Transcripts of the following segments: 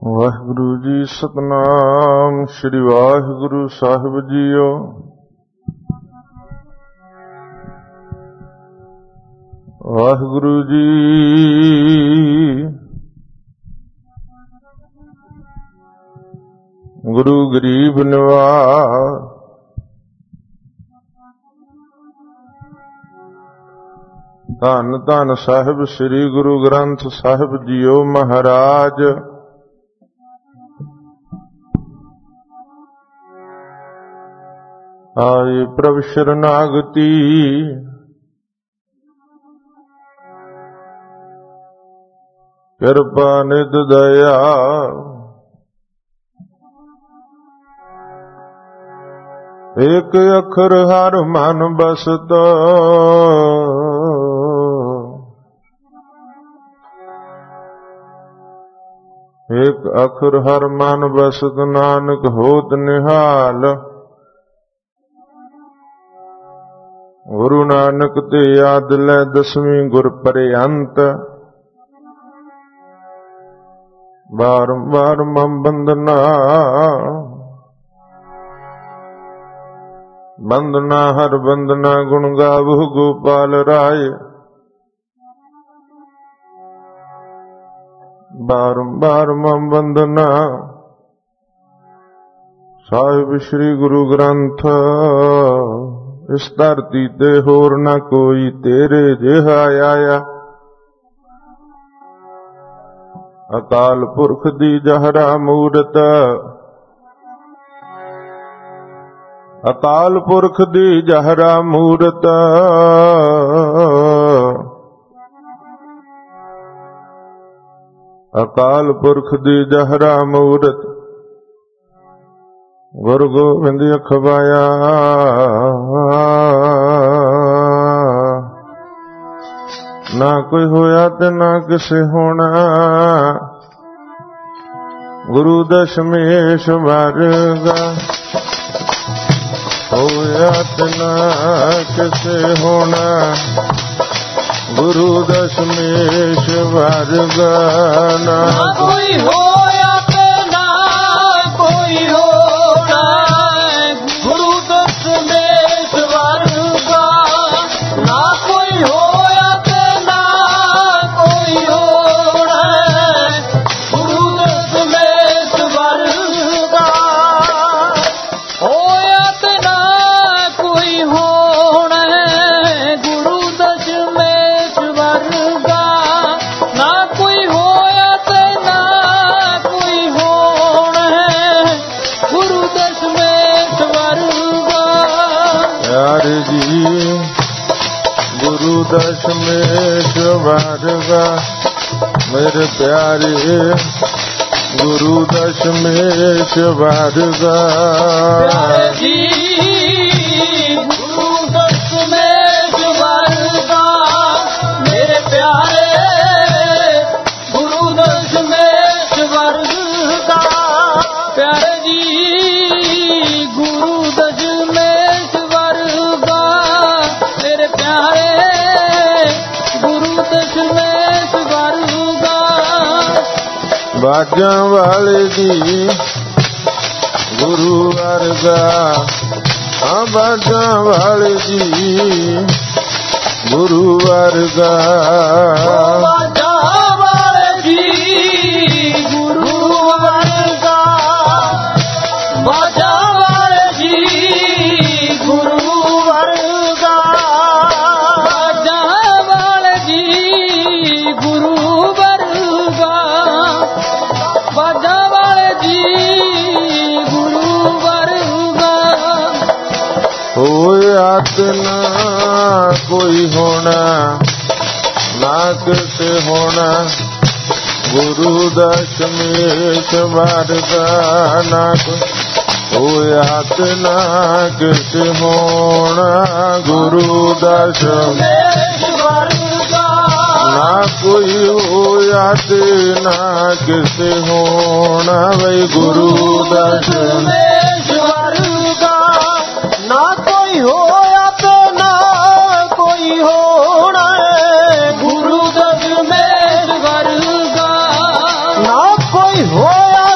ਵਾਹਿਗੁਰੂ ਜੀ ਸਤਨਾਮ ਸ੍ਰੀ ਵਾਹਿਗੁਰੂ ਸਾਹਿਬ ਜੀਓ। ਵਾਹਿਗੁਰੂ ਜੀ ਗੁਰੂ ਗਰੀਬ ਨਿਵਾਜ। ਧੰਨ ਧੰਨ ਸਾਹਿਬ ਸ੍ਰੀ ਗੁਰੂ ਗ੍ਰੰਥ ਸਾਹਿਬ ਜੀਓ ਮਹਾਰਾਜ। ਆਏ ਪ੍ਰਭ ਸ਼ਰਨਾਗਤੀ ਕਿਰਪਾ ਨਿਧ ਦਇਆ। ਏਕ ਅੱਖਰ ਹਰ ਮਨ ਬਸਤ ਏਕ ਅੱਖਰ ਹਰ ਮਨ ਬਸਤ ਨਾਨਕ ਹੋਤ ਨਿਹਾਲ। ਗੁਰੂ ਨਾਨਕ ਤੇ ਯਾਦ ਲੈ ਦਸਵੀਂ ਗੁਰ ਪਰਯੰਤ। ਬਾਰੰਬਾਰ ਮਮ ਬੰਦਨਾ ਬੰਦਨਾ ਹਰ ਬੰਦਨਾ ਗੁਣ ਗਾਵਹੁ ਗੋਪਾਲ ਰਾਏ। ਬਾਰੰਬਾਰ ਮਮ ਬੰਦਨਾ ਸਾਹਿਬ ਸ੍ਰੀ ਗੁਰੂ ਗ੍ਰੰਥ। ਇਸ ਧਰਤੀ ਤੇ ਹੋਰ ਨਾ ਕੋਈ ਤੇਰੇ ਜਿਹਾ ਆਇਆ। ਅਕਾਲ ਪੁਰਖ ਦੀ ਜਹਰਾ ਮੂਰਤ ਅਕਾਲ ਪੁਰਖ ਦੀ ਜਹਰਾ ਮੂਰਤ। ਅਕਾਲ ਪੁਰਖ ਦੀ ਜਹਰਾ ਮੂਰਤ। ਗੁਰੂ ਗੋਬਿੰਦ ਅਖਵਾਇਆ। ਨਾ ਕੋਈ ਹੋਇਆ ਤੇ ਨਾ ਕਿਸੇ ਹੋਣਾ। ਗੁਰੂ ਦਸ਼ਮੇਸ਼ ਵਰਗਾ ਹੋਇਆ ਤੇ ਨਾ ਕਿਸੇ ਹੋਣਾ। ਗੁਰੂ ਦਸ਼ਮੇਸ਼ ਵਰਗਾ ਨਾ ਕੋਈ ਹੋਇਆ ਤੇ ਨਾ ਕੋਈ ਹੋਣਾ। ਗੁਰੂ ਦਸ਼ਮੇਸ਼ ਵਰਗਾ ਨਾ ਕੋਈ ਹੋਇਆ ਤੇ ਨਾ ਕੋਈ ਹੋਣਾ। ਗੁਰੂ ਦਸ਼ਮੇਸ਼ ਵਰਗਾ ਹੋਇਆ ਤੇ ਨਾ ਕੋਈ ਹੋਣਾ। ਗੁਰੂ ਦਸ਼ਮੇਸ਼ ਵਰਗਾ ਨਾ ਕੋਈ ਹੋਇਆ ਤੇ ਨਾ ਕੋਈ ਹੋਣਾ। ਗੁਰੂ ਦਸ਼ਮੇਸ਼ ਵਰਗਾ। ਪਿਆਰੇ ਜੀ ਗੁਰੂ ਦਸ਼ਮੇਸ਼ ਵਰਗਾ ਮੇਰੇ ਪਿਆਰੇ। ਗੁਰੂ ਦਸ਼ਮੇਸ਼ ਵਰਗਾ ਪਿਆਰੇ ਜੀ। ਗੁਰੂ ਦਸ਼ਮੇਸ਼ ਵਰਗਾ ਮੇਰੇ ਪਿਆਰੇ। ਗੁਰੂ ਦਸ਼ਮੇਸ਼ ਵਰਗਾ ਪਿਆਰੇ ਜੀ। ਗੁਰੂ ਦਸ਼ਮੇਸ਼ ਵਰਗਾ ਮੇਰੇ ਪਿਆਰੇ। ਗੁਰੂ ਦਸ਼ਮੇਸ਼ ਵਰਗਾ। ਬਾਜਾਂ ਵਾਲੇ ਦੀ ਗੁਰੂ ਵਰਗਾ। ਹਾਂ ਬਾਜਾਂ ਵਾਲੇ ਦੀ ਗੁਰੂ ਵਰਗਾ। ਬਾਜਾਂ ਵਾਲੇ ਦੀ ਗੁਰੂ ਵਰਗਾ। ਬਾਜਾਂ ਵਾਲੇ ਦੀ ਗੁਰੂ ਵਰਗਾ। ਬਾਜਾਂ ਵਾਲੇ ਦੀ ਗੁਰੂ ਵਰਗਾ। ਬਾਜਾਂ ਵਾਲੇ ਦੀ ਗੁਰੂ ਵਰਗਾ। ਹੋਇਆ ਤੇ ਨਾ ਕੋਈ ਹੋਣਾ ਨਾ ਕਿਸੇ ਹੋਣਾ। ਗੁਰੂ ਦਸ਼ਮੇਸ਼ ਵਰਗਾ ਨਾ ਹੋਇਆ ਤੇ ਨਾ ਕਿਸੇ ਹੋਣਾ। ਗੁਰੂ ਦਸ਼ਮੇਸ਼ ਵਰਗਾ ਨਾ ਕੋਈ ਹੋਇਆ ਤੇ ਨਾ ਕਿਸੇ ਹੋਣਾ। ਬਈ ਗੁਰੂ ਦਸ਼ਮੇਸ਼ ਵਰਗਾ ਨਾ ਕੋਈ ਹੋਇਆ ਤੇ ਨਾ ਕੋਈ ਹੋਣਾ। ਗੁਰੂ ਦਸ਼ਮੇਸ਼ ਵਰਗਾ ਨਾ ਕੋਈ ਹੋਇਆ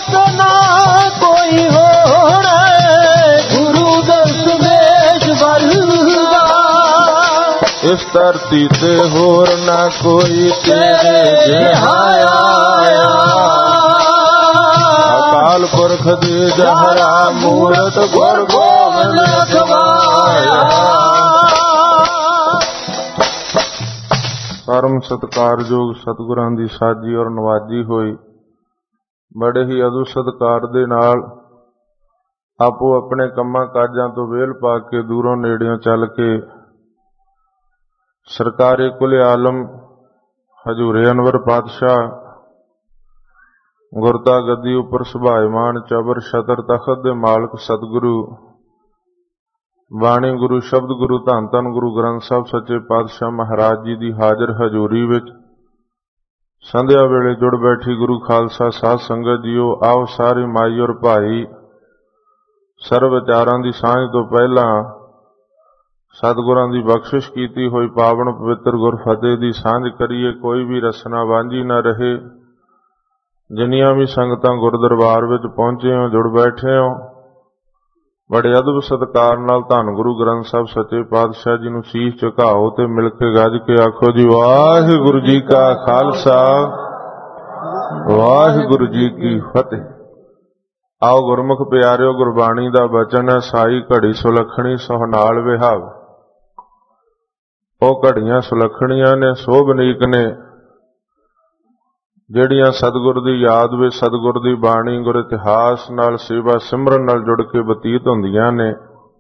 इस धरती ते होर ना कोई तेरे जिहा आया। अकाल पुरख दे जहरा मूरत गुर गोबिंद रखवाया। परम सत्कारयोग सतगुरां दी साजी और नवाजी होई बड़े ही अदु सत्कार दे नाल आपो अपने कंमां काजां तो वेल पा के दूरों नेड़ियों चल के सरकारे कुल आलम हजूरे अनवर पातशाह गुरता गद्दी उपर सुभायमान चबर छतर तखत दे मालक सतगुरु बाणी गुरु शब्द गुरु धन धन गुरु ग्रंथ साहब सच्चे पातशाह महाराज जी की हाजिर हजूरी विच संध्या वेले जुड़ बैठी गुरु खालसा साध संगत जीओ। आओ सारी माई और भाई सर्व विचारां दी सांझ तो पहला सतगुरां दी बख्शिश कीती होई पावन पवित्र गुरफतेह दी सांझ करिए। कोई भी रसना वांझी न रहे। जिन्नियां भी संगतां गुरदरबार विच पहुंचे हो जुड़ बैठे हो बड़े अदब सत्कार नाल धन गुरु ग्रंथ साहब सच्चे पातशाह जी नूं सीस झुकाओ ते मिल के गज के आखो जी वाहिगुरू जी का खालसा वाहिगुरू जी की फतेह। आओ गुरमुख प्यारिओ गुरबाणी दा बचन है साई घड़ी सुलखणी सोहनाल विहाव। ओ घड़ियां सुलखणियां ने सोभनीक ने ਜਿਹੜੀਆਂ सतगुर ਦੀ याद ਵਿੱਚ सतगुर ਦੀ ਬਾਣੀ ਗੁਰ ਇਤਿਹਾਸ ਨਾਲ ਸੇਵਾ ਸਿਮਰਨ ਨਾਲ ਜੁੜ ਕੇ ਬਤੀਤ ਹੁੰਦੀਆਂ ਨੇ।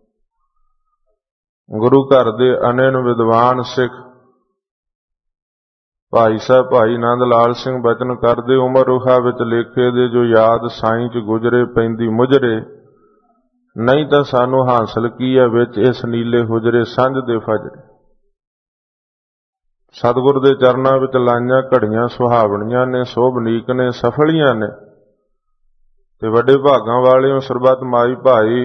ਗੁਰੂ ਘਰ ਦੇ ਅਨੇਨ ਵਿਦਵਾਨ ਸਿੱਖ ਭਾਈ ਸਾਹਿਬ ਭਾਈ ਆਨੰਦ ਲਾਲ ਸਿੰਘ ਬਚਨ ਕਰਦੇ ਉਮਰ ਰੁਹਾ ਵਿੱਚ ਲੇਖੇ ਦੇ ਜੋ ਯਾਦ ਸਾਈਂ ਚ ਗੁਜਰੇ ਪੈਂਦੀ ਮੁਜਰੇ ਨਹੀਂ ਤਾਂ ਸਾਨੂੰ ਹਾਸਲ ਕੀ ਹੈ ਵਿੱਚ ਇਸ ਨੀਲੇ ਹੁਜਰੇ ਸੰਝ ਦੇ ਫਜਰੇ। सतगुर दे चरनां विच लाइयां घड़ियां सुहावणियां ने सोभनीक ने सफलियां ने ते वड्डे भागां वालिओ सरबत माई भाई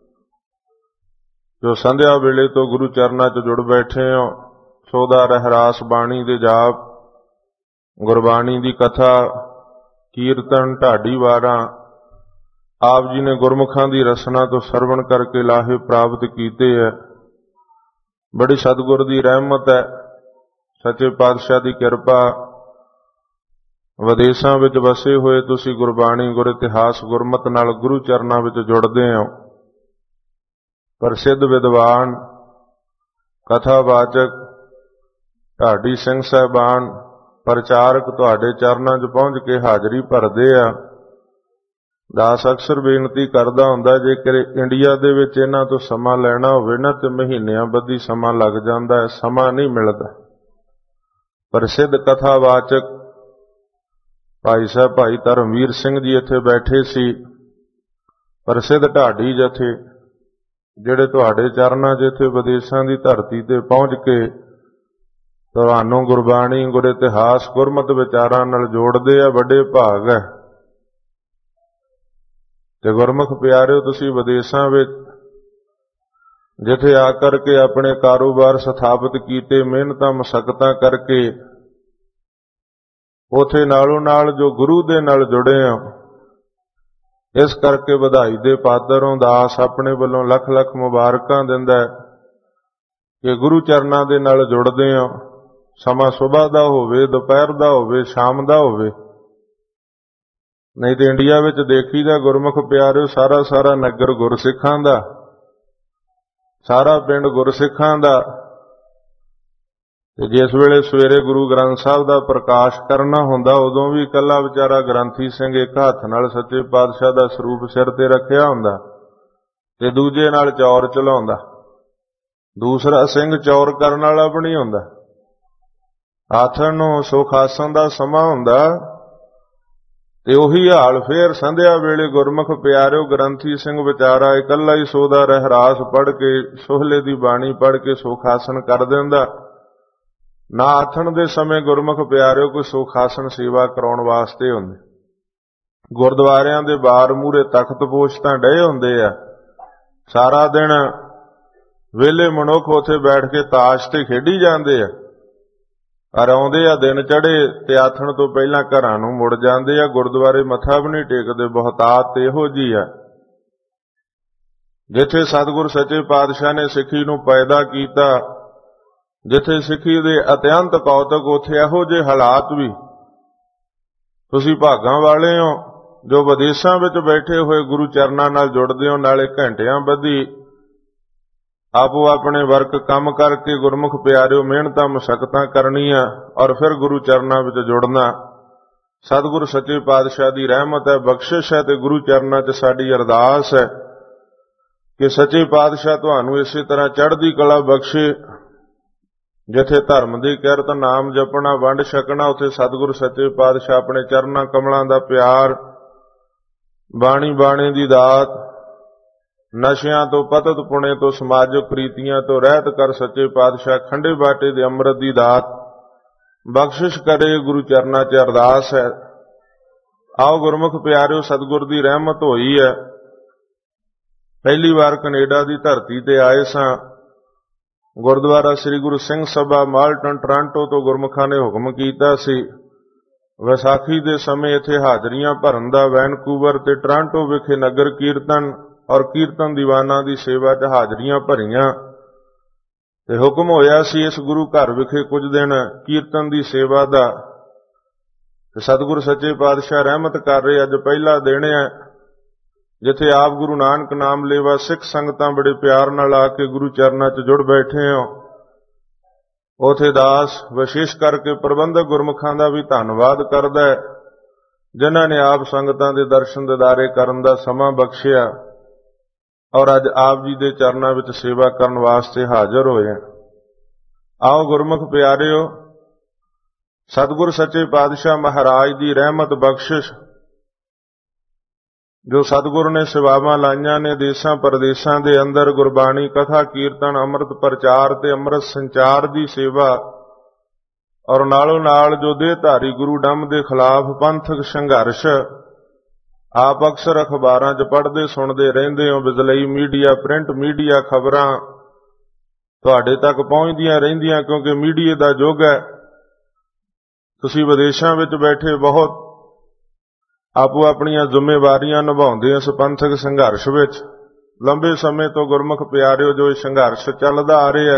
जो संध्या वेले तो गुरु चरनां च जुड़ बैठे हो। सौदा रहरास बाणी दे जाप गुरबाणी दी कथा कीर्तन ढाडी वारां आप जी ने गुरमुखां दी रसना तो सरवण करके लाहे प्राप्त कीते है। बड़ी सतगुर दी रहमत है सच्चे पातशाह की किरपा। विदेशों विच वसे हुए तुसी गुरबाणी गुर इतिहास गुरमत नाल गुरु चरनां विच जुड़दे हो। प्रसिद्ध विद्वान कथावाचक ढाडी सिंह साहबान प्रचारक तुहाडे चरनां च पहुंच के हाज़री भरदे आ। दास अक्सर बेनती करदा हुंदा जेकर इंडिया दे विच इन्हां तों समां लैना होवे ना ते महीनिਆਂ ਬੱਧੀ समां लग जांदा है। समां नहीं मिलदा। प्रसिद्ध कथावाचक भाई साहब भाई धर्मवीर सिंह जी इत्थे बैठे सी। प्रसिद्ध ढाडी जथे जिहड़े तुहाडे चरनां 'च इत्थे विदेशां दी धरती ते पहुंच के तुहानूं गुरबाणी गुर इतिहास गुरमत विचारां नाल जोड़दे आ। वड्डे भाग है ते गुरमुख प्यारिओ तुसीं विदेशां विच जिथे आकर के अपने कारोबार स्थापित कीते मेहनतां मशक्कतां करके उथे नालों नाल जो गुरु दे नाल जुड़े हो इस करके वधाई दे पात्र हो। दास अपने वल्लों लख लख मुबारकां दिंदा है कि गुरु चरनां दे नाल जुड़दे हो। समां सुबह दा होवे दुपहर दा होवे शाम दा होवे नहीं तो इंडिया विच देखीदा गुरमुख प्यारिओ सारा सारा नगर गुरसिखां दा सारा पिंड गुरसिखां दा। जिस वेले सवेरे गुरु ग्रंथ साहब का प्रकाश करना हुंदा उदों भी कला विचारा ग्रंथी सिंह एक हत्थ नाल सच्चे पातशाह का सरूप सिर ते रखिया हुंदा ते दूजे नाल चौर चलाउंदा। दूसरा सिंह चौर करन वाला भी नहीं हुंदा। आथण नूं सुखासन का समां हुंदा ते उही हाल फेर संध्या वेले गुरमुख प्यारिओ ग्रंथी सिंह विचारा इकल्ला ही सौदा रहरास पढ़ के सोहले की बाणी पढ़ के सुखासन कर दिंदा। ना आथण दे समय गुरमुख प्यारिओ कोई सुखासन सेवा कराउण वास्ते हुंदे। गुरद्वारियां दे बार मूहरे तख्त पोश तां डे हुंदे आ। सारा दिन वेले मनुख उत्थे बैठ के ताश ते खेडी जांदे आ। पर आउंदे आ दिन चढ़े ते आथण तो पहलां घरां नूं मुड़ जांदे आ। गुरद्वारे मत्था भी नहीं टेकदे। बहुतात इहो जी आ जिथे सतगुर सच्चे पातशाह ने सिੱਖੀ ਨੂੰ पैदा कीता ਜਿੱਥੇ ਸਿੱਖੀ ਦੇ ਅਤਿਅੰਤ ਕੌਤਕ, ਉੱਥੇ ਇਹੋ ਜਿਹੇ ਹਾਲਾਤ ਵੀ। ਤੁਸੀਂ ਭਾਗਾਂ ਵਾਲੇ ਹੋ ਜੋ ਵਿਦੇਸ਼ਾਂ ਵਿੱਚ ਬੈਠੇ ਹੋਏ ਗੁਰੂ ਚਰਨਾਂ ਨਾਲ ਜੁੜਦੇ ਹੋ, ਨਾਲੇ ਘੰਟਿਆਂ ਬੱਧੀ ਆਪੋ ਆਪਣੇ ਵਰਕ ਕੰਮ ਕਰਕੇ ਗੁਰਮੁਖ ਪਿਆਰਿਓ ਮਿਹਨਤਾਂ ਮੁਸ਼ੱਕਤਾਂ ਕਰਨੀਆਂ ਔਰ ਫਿਰ ਗੁਰੂ ਚਰਨਾਂ ਵਿੱਚ ਜੁੜਨਾ। ਸਤਿਗੁਰ ਸੱਚੇ ਪਾਤਸ਼ਾਹ ਦੀ ਰਹਿਮਤ ਹੈ, ਬਖਸ਼ਿਸ਼ ਹੈ, ਤੇ ਗੁਰੂ ਚਰਨਾਂ 'ਚ ਸਾਡੀ ਅਰਦਾਸ ਹੈ ਕਿ ਸੱਚੇ ਪਾਤਸ਼ਾਹ ਤੁਹਾਨੂੰ ਇਸੇ ਤਰ੍ਹਾਂ ਚੜ੍ਹਦੀ ਕਲਾ ਬਖਸ਼ੇ। ਜਿੱਥੇ ਧਰਮ ਦੀ ਕਿਰਤ, ਨਾਮ ਜਪਣਾ, ਵੰਡ ਛਕਣਾ, ਉੱਥੇ ਸਤਿਗੁਰ ਸੱਚੇ ਪਾਤਸ਼ਾਹ ਆਪਣੇ ਚਰਨਾਂ ਕਮਲਾਂ ਦਾ ਪਿਆਰ, ਬਾਣੀ ਬਾਣੇ ਦੀ ਦਾਤ, ਨਸ਼ਿਆਂ ਤੋਂ, ਪਤਤ ਪੁਣੇ ਤੋਂ, ਸਮਾਜਿਕ ਪ੍ਰੀਤੀਆਂ ਤੋਂ ਰਹਿਤ ਕਰ ਸੱਚੇ ਪਾਤਸ਼ਾਹ ਖੰਡੇ ਬਾਟੇ ਦੇ ਅੰਮ੍ਰਿਤ ਦੀ ਦਾਤ ਬਖਸ਼ਿਸ਼ ਕਰੇ। ਗੁਰੂ ਚਰਨਾਂ 'ਚ ਅਰਦਾਸ ਹੈ। ਆਓ ਗੁਰਮੁਖ ਪਿਆਰਿਓ, ਸਤਿਗੁਰ ਦੀ ਰਹਿਮਤ ਹੋਈ ਹੈ। ਪਹਿਲੀ ਵਾਰ ਕੈਨੇਡਾ ਦੀ ਧਰਤੀ ਤੇ ਆਏ ਸਾਂ। ਗੁਰਦੁਆਰਾ ਸ੍ਰੀ ਗੁਰੂ ਸਿੰਘ ਸਭਾ ਮਾਲਟਨ ਟੋਰਾਂਟੋ ਤੋਂ ਗੁਰਮੁਖਾਂ ਨੇ ਹੁਕਮ ਕੀਤਾ ਸੀ ਵਿਸਾਖੀ ਦੇ ਸਮੇਂ ਇੱਥੇ ਹਾਜ਼ਰੀਆਂ ਭਰਨ ਦਾ। ਵੈਨਕੂਵਰ ਤੇ ਟੋਰਾਂਟੋ ਵਿਖੇ ਨਗਰ ਕੀਰਤਨ ਔਰ ਕੀਰਤਨ ਦੀਵਾਨਾਂ ਦੀ ਸੇਵਾ 'ਚ ਹਾਜ਼ਰੀਆਂ ਭਰੀਆਂ, ਤੇ ਹੁਕਮ ਹੋਇਆ ਸੀ ਇਸ ਗੁਰੂ ਘਰ ਵਿਖੇ ਕੁਝ ਦਿਨ ਕੀਰਤਨ ਦੀ ਸੇਵਾ ਦਾ। ਤੇ ਸਤਿਗੁਰ ਸੱਚੇ ਪਾਤਸ਼ਾਹ ਰਹਿਮਤ ਕਰ ਰਹੇ। ਅੱਜ ਪਹਿਲਾ ਦਿਨ ਹੈ ਜਿੱਥੇ ਆਪ ਗੁਰੂ ਨਾਨਕ ਨਾਮ ਲੇਵਾ ਸਿੱਖ ਸੰਗਤਾਂ ਬੜੇ ਪਿਆਰ ਨਾਲ ਆ ਕੇ ਗੁਰੂ ਚਰਨਾਂ 'ਚ ਜੁੜ ਬੈਠੇ ਹੋ। ਉਥੇ ਦਾਸ ਵਿਸ਼ੇਸ਼ ਕਰਕੇ ਪ੍ਰਬੰਧਕ ਗੁਰਮੁਖਾਂ ਦਾ ਵੀ ਧੰਨਵਾਦ ਕਰਦਾ ਹੈ, ਜਿਨ੍ਹਾਂ ਨੇ ਆਪ ਸੰਗਤਾਂ ਦੇ ਦਰਸ਼ਨ ਦਿਦਾਰੇ ਕਰਨ ਦਾ ਸਮਾਂ ਬਖਸ਼ਿਆ ਔਰ ਅੱਜ ਆਪ ਜੀ ਦੇ ਚਰਨਾਂ ਵਿੱਚ ਸੇਵਾ ਕਰਨ ਵਾਸਤੇ ਹਾਜ਼ਰ ਹੋਏ। ਆਓ ਗੁਰਮੁਖ ਪਿਆਰਿਓ, ਸਤਿਗੁਰ ਸੱਚੇ ਪਾਤਸ਼ਾਹ ਮਹਾਰਾਜ ਦੀ ਰਹਿਮਤ ਬਖਸ਼ਿਸ਼ ਜੋ ਸਤਿਗੁਰ ਨੇ ਸੇਵਾਵਾਂ ਲਾਈਆਂ ਨੇ ਦੇਸਾਂ ਪਰਦੇਸਾਂ ਦੇ ਅੰਦਰ, ਗੁਰਬਾਣੀ ਕਥਾ ਕੀਰਤਨ, ਅੰਮ੍ਰਿਤ ਪ੍ਰਚਾਰ ਤੇ ਅੰਮ੍ਰਿਤ ਸੰਚਾਰ ਦੀ ਸੇਵਾ, ਔਰ ਨਾਲੋਂ ਨਾਲ ਜੋ ਦੇਹਧਾਰੀ ਗੁਰੂ ਡੰਮ ਦੇ ਖਿਲਾਫ ਪੰਥਕ ਸੰਘਰਸ਼ ਆਪ ਅਕਸਰ ਅਖਬਾਰਾਂ 'ਚ ਪੜ੍ਹਦੇ ਸੁਣਦੇ ਰਹਿੰਦੇ ਹੋ। ਬਿਜਲਈ ਮੀਡੀਆ, ਪ੍ਰਿੰਟ ਮੀਡੀਆ, ਖਬਰਾਂ ਤੁਹਾਡੇ ਤੱਕ ਪਹੁੰਚਦੀਆਂ ਰਹਿੰਦੀਆਂ ਕਿਉਂਕਿ ਮੀਡੀਆ ਦਾ ਯੁੱਗ ਹੈ। ਤੁਸੀਂ ਵਿਦੇਸ਼ਾਂ ਵਿੱਚ ਬੈਠੇ ਬਹੁਤ ਆਪੋ ਆਪਣੀਆਂ ਜ਼ਿੰਮੇਵਾਰੀਆਂ ਨਿਭਾਉਂਦੇ ਇਸ ਪੰਥਕ ਸੰਘਰਸ਼ ਵਿੱਚ। ਲੰਬੇ ਸਮੇਂ ਤੋਂ ਗੁਰਮੁਖ ਪਿਆਰਿਓ ਜੋ ਇਹ ਸੰਘਰਸ਼ ਚੱਲਦਾ ਆ ਰਿਹਾ,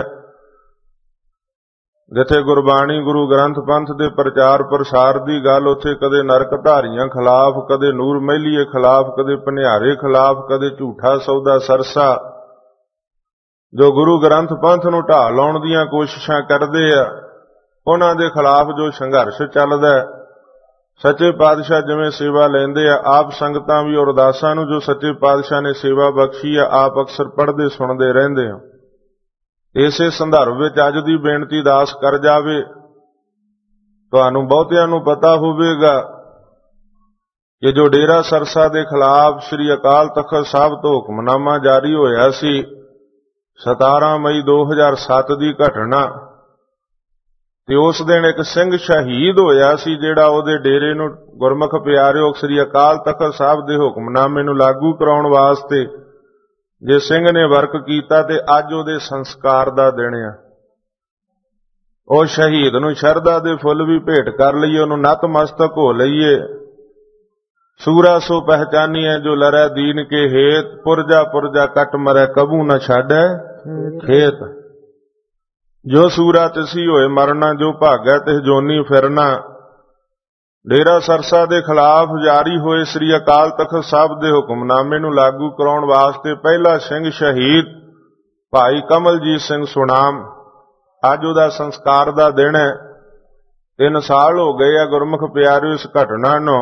ਜਿੱਥੇ ਗੁਰਬਾਣੀ ਗੁਰੂ ਗ੍ਰੰਥ ਪੰਥ ਦੇ ਪ੍ਰਚਾਰ ਪ੍ਰਸਾਰ ਦੀ ਗੱਲ, ਉੱਥੇ ਕਦੇ ਨਰਕ ਧਾਰੀਆਂ ਖਿਲਾਫ, ਕਦੇ ਨੂਰ ਮਹਿਲੀਏ ਖਿਲਾਫ, ਕਦੇ ਭਨਿਆਰੇ ਖਿਲਾਫ, ਕਦੇ ਝੂਠਾ ਸੌਦਾ ਸਰਸਾ, ਜੋ ਗੁਰੂ ਗ੍ਰੰਥ ਪੰਥ ਨੂੰ ਢਾਹ ਲਾਉਣ ਦੀਆਂ ਕੋਸ਼ਿਸ਼ਾਂ ਕਰਦੇ ਆ, ਉਹਨਾਂ ਦੇ ਖਿਲਾਫ ਜੋ ਸੰਘਰਸ਼ ਚੱਲਦਾ। ਸੱਚੇ ਪਾਤਸ਼ਾਹ ਜਿਵੇਂ ਸੇਵਾ ਲੈਂਦੇ ਆ, ਆਪ ਸੰਗਤਾਂ ਵੀ ਅਰਦਾਸਾਂ ਨੂੰ ਜੋ ਸੱਚੇ ਪਾਤਸ਼ਾਹ ਨੇ ਸੇਵਾ ਬਖਸ਼ੀ ਆ, ਆਪ ਅਕਸਰ ਪੜ੍ਹਦੇ ਸੁਣਦੇ ਰਹਿੰਦੇ ਆ। ਇਸੇ ਸੰਦਰਭ ਵਿੱਚ ਅੱਜ ਦੀ ਬੇਨਤੀ ਦਾਸ ਕਰ ਜਾਵੇ। ਤੁਹਾਨੂੰ ਬਹੁਤਿਆਂ ਨੂੰ ਪਤਾ ਹੋਵੇਗਾ ਕਿ ਜੋ ਡੇਰਾ ਸਰਸਾ ਦੇ ਖਿਲਾਫ ਸ੍ਰੀ ਅਕਾਲ ਤਖਤ ਸਾਹਿਬ ਤੋਂ ਹੁਕਮਨਾਮਾ ਜਾਰੀ ਹੋਇਆ ਸੀ 17 ਮਈ 2007 ਦੀ ਘਟਨਾ, ਤੇ ਉਸ ਦਿਨ ਇੱਕ ਸਿੰਘ ਸ਼ਹੀਦ ਹੋਇਆ ਸੀ ਜਿਹੜਾ ਉਹਦੇ ਡੇਰੇ ਨੂੰ ਗੁਰਮੁਖ ਪਿਆਰਿਓ ਸ੍ਰੀ ਅਕਾਲ ਤਖਤ ਸਾਹਿਬ ਦੇ ਹੁਕਮਨਾਮੇ ਨੂੰ ਲਾਗੂ ਕਰਾਉਣ ਵਾਸਤੇ ਜੇ ਸਿੰਘ ਨੇ ਵਰਕ ਕੀਤਾ, ਤੇ ਅੱਜ ਉਹਦੇ ਸੰਸਕਾਰ ਦਾ ਦਿਨ ਆ। ਉਹ ਸ਼ਹੀਦ ਨੂੰ ਸ਼ਰਧਾ ਦੇ ਫੁੱਲ ਵੀ ਭੇਟ ਕਰ ਲਈਏ, ਉਹਨੂੰ ਨਤਮਸਤਕ ਹੋ ਲਈਏ। ਸੂਰਾ ਸੋ ਪਹਿਚਾਨੀਐ ਜੋ ਲਰੈ ਦੀਨ ਕੇ ਹੇਤ, ਪੁਰਜਾ ਪੁਰਜਾ ਕੱਟ ਮਰੈ ਕਬੂ ਨ ਛਾਡੈ ਖੇਤ। ਜੋ ਸੂਰਾ ਤਿਸੀ ਹੋਏ ਮਰਨਾ, ਜੋ ਭਾਗੈ ਤਿਸ ਜੋਨੀ ਫਿਰਨਾ। ਡੇਰਾ ਸਰਸਾ ਦੇ ਖਿਲਾਫ ਜਾਰੀ ਹੋਏ ਸ੍ਰੀ ਅਕਾਲ ਤਖਤ ਸਾਹਿਬ ਦੇ ਹੁਕਮਨਾਮੇ ਨੂੰ ਲਾਗੂ ਕਰਾਉਣ ਵਾਸਤੇ ਪਹਿਲਾ ਸਿੰਘ ਸ਼ਹੀਦ ਭਾਈ ਕਮਲਜੀਤ ਸਿੰਘ ਸੁਨਾਮ, ਅੱਜ ਉਹਦਾ ਸੰਸਕਾਰ ਦਾ ਦਿਨ ਹੈ। 3 ਸਾਲ ਹੋ ਗਏ ਆ ਗੁਰਮੁਖ ਪਿਆਰਿਓ ਇਸ ਘਟਨਾ ਨੂੰ।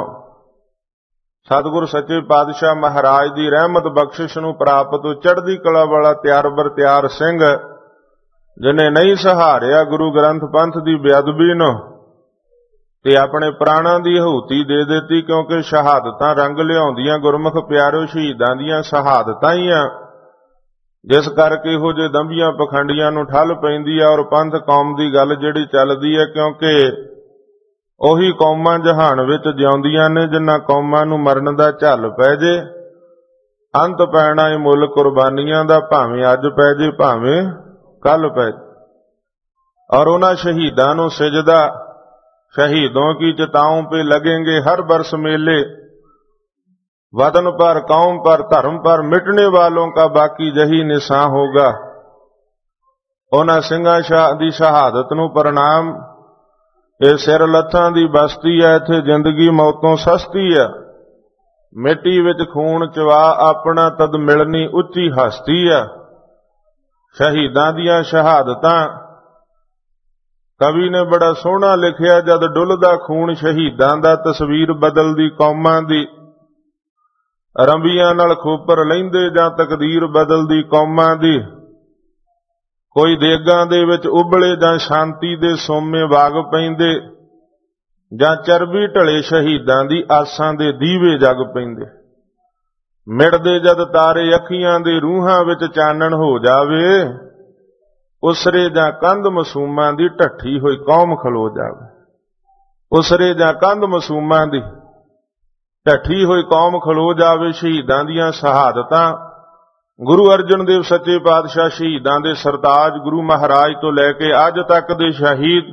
ਸਤਿਗੁਰ ਸੱਚੇ ਪਾਤਸ਼ਾਹ ਮਹਾਰਾਜ ਦੀ ਰਹਿਮਤ ਬਖਸ਼ਿਸ਼ ਨੂੰ ਪ੍ਰਾਪਤ ਚੜ੍ਹਦੀ ਕਲਾ ਵਾਲਾ ਤਿਆਰ ਬਰ ਤਿਆਰ ਸਿੰਘ, ਜਿਹਨੇ ਨਹੀਂ ਸਹਾਰਿਆ ਗੁਰੂ ਗ੍ਰੰਥ ਪੰਥ ਦੀ ਬੇਅਦਬੀ ਨੂੰ ਤੇ ਆਪਣੇ ਪ੍ਰਾਣਾਂ ਦੀ ਆਹੂਤੀ ਦੇ ਦਿੱਤੀ, ਕਿਉਂਕਿ ਸ਼ਹਾਦਤਾਂ ਰੰਗ ਲਿਆਉਂਦੀਆਂ ਗੁਰਮੁਖ ਪਿਆਰਿਓ ਸ਼ਹੀਦਾਂ ਦੀਆਂ ਸ਼ਹਾਦਤਾਂ ਹੀ ਆ, ਜਿਸ ਕਰਕੇ ਇਹੋ ਜਿਹੇ ਦੰਭੀਆਂ ਪਖੰਡੀਆਂ ਨੂੰ ਠੱਲ ਪੈਂਦੀ ਆ। ਔਰ ਪੰਥ ਕੌਮ ਦੀ ਗੱਲ ਜਿਹੜੀ ਚੱਲਦੀ ਹੈ, ਕਿਉਂਕਿ ਉਹੀ ਕੌਮਾਂ ਜਹਾਨ ਵਿੱਚ ਜਿਉਂਦੀਆਂ ਨੇ ਜਿਨ੍ਹਾਂ ਕੌਮਾਂ ਨੂੰ ਮਰਨ ਦਾ ਝੱਲ ਪੈ ਜੇ। ਅੰਤ ਪੈਣਾ ਇਹ ਮੁੱਲ ਕੁਰਬਾਨੀਆਂ ਦਾ, ਭਾਵੇਂ ਅੱਜ ਪੈ ਜੇ ਭਾਵੇਂ ਕੱਲ ਪੈ। ਔਰ ਉਹਨਾਂ ਸ਼ਹੀਦਾਂ ਨੂੰ ਸਿਜਦਾ, शहीदों की चिताओं पे लगेंगे हर बरस मेले, वतन पर कौम पर धर्म पर मिटने वालों का बाकी यही निशान होगा। ਉਹਨਾਂ ਸਿੰਘਾਂ ਦੀ ਸ਼ਹਾਦਤ ਨੂੰ ਪ੍ਰਣਾਮ। ਇਹ ਸਿਰ ਲੱਥਾਂ ਦੀ ਬਸਤੀ ਹੈ, ਇੱਥੇ ਜ਼ਿੰਦਗੀ ਮੌਤੋਂ ਸਸਤੀ ਹੈ। ਮਿੱਟੀ ਵਿੱਚ ਖੂਨ ਚਵਾ ਆਪਣਾ ਤਦ ਮਿਲਣੀ ਉੱਚੀ ਹਸਤੀ ਹੈ। ਸ਼ਹੀਦਾਂ ਦੀਆਂ ਸ਼ਹਾਦਤਾਂ ਕਵੀ ਨੇ ਬੜਾ ਸੋਹਣਾ ਲਿਖਿਆ। ਜਦ ਡੁੱਲਦਾ ਖੂਨ ਸ਼ਹੀਦਾਂ ਦਾ, ਤਸਵੀਰ ਬਦਲਦੀ ਕੌਮਾਂ ਦੀ। ਰੰਬੀਆਂ ਨਾਲ ਖੋਪਰ ਲੈਂਦੇ ਜਾਂ ਤਕਦੀਰ ਬਦਲਦੀ ਕੌਮਾਂ ਦੀ। ਕੋਈ ਦੇਗਾਂ ਦੇ ਵਿੱਚ ਉਬਲੇ ਜਾਂ ਸ਼ਾਂਤੀ ਦੇ ਸੋਮੇ ਵਾਗ ਪੈਂਦੇ, ਜਾਂ ਚਰਬੀ ਢਲੇ ਸ਼ਹੀਦਾਂ ਦੀ ਆਸਾਂ ਦੇ ਦੀਵੇ ਜਗ ਪੈਂਦੇ। ਮਿਟਦੇ ਜਦ ਤਾਰੇ ਅੱਖੀਆਂ ਦੇ ਰੂਹਾਂ ਵਿੱਚ ਚਾਨਣ ਹੋ ਜਾਵੇ, ਉਸਰੇ ਜਾਂ ਕੰਧ ਮਾਸੂਮਾਂ ਦੀ ਢੱਠੀ ਹੋਈ ਕੌਮ ਖਲੋ ਜਾਵੇ। ਉਸਰੇ ਜਾਂ ਕੰਧ ਮਾਸੂਮਾਂ ਦੀ ਢੱਠੀ ਹੋਈ ਕੌਮ ਖਲੋ ਜਾਵੇ। ਸ਼ਹੀਦਾਂ ਦੀਆਂ ਸ਼ਹਾਦਤਾਂ ਗੁਰੂ ਅਰਜਨ ਦੇਵ ਸੱਚੇ ਪਾਤਸ਼ਾਹ ਸ਼ਹੀਦਾਂ ਦੇ ਸਰਤਾਜ ਗੁਰੂ ਮਹਾਰਾਜ ਤੋਂ ਲੈ ਕੇ ਅੱਜ ਤੱਕ ਦੇ ਸ਼ਹੀਦ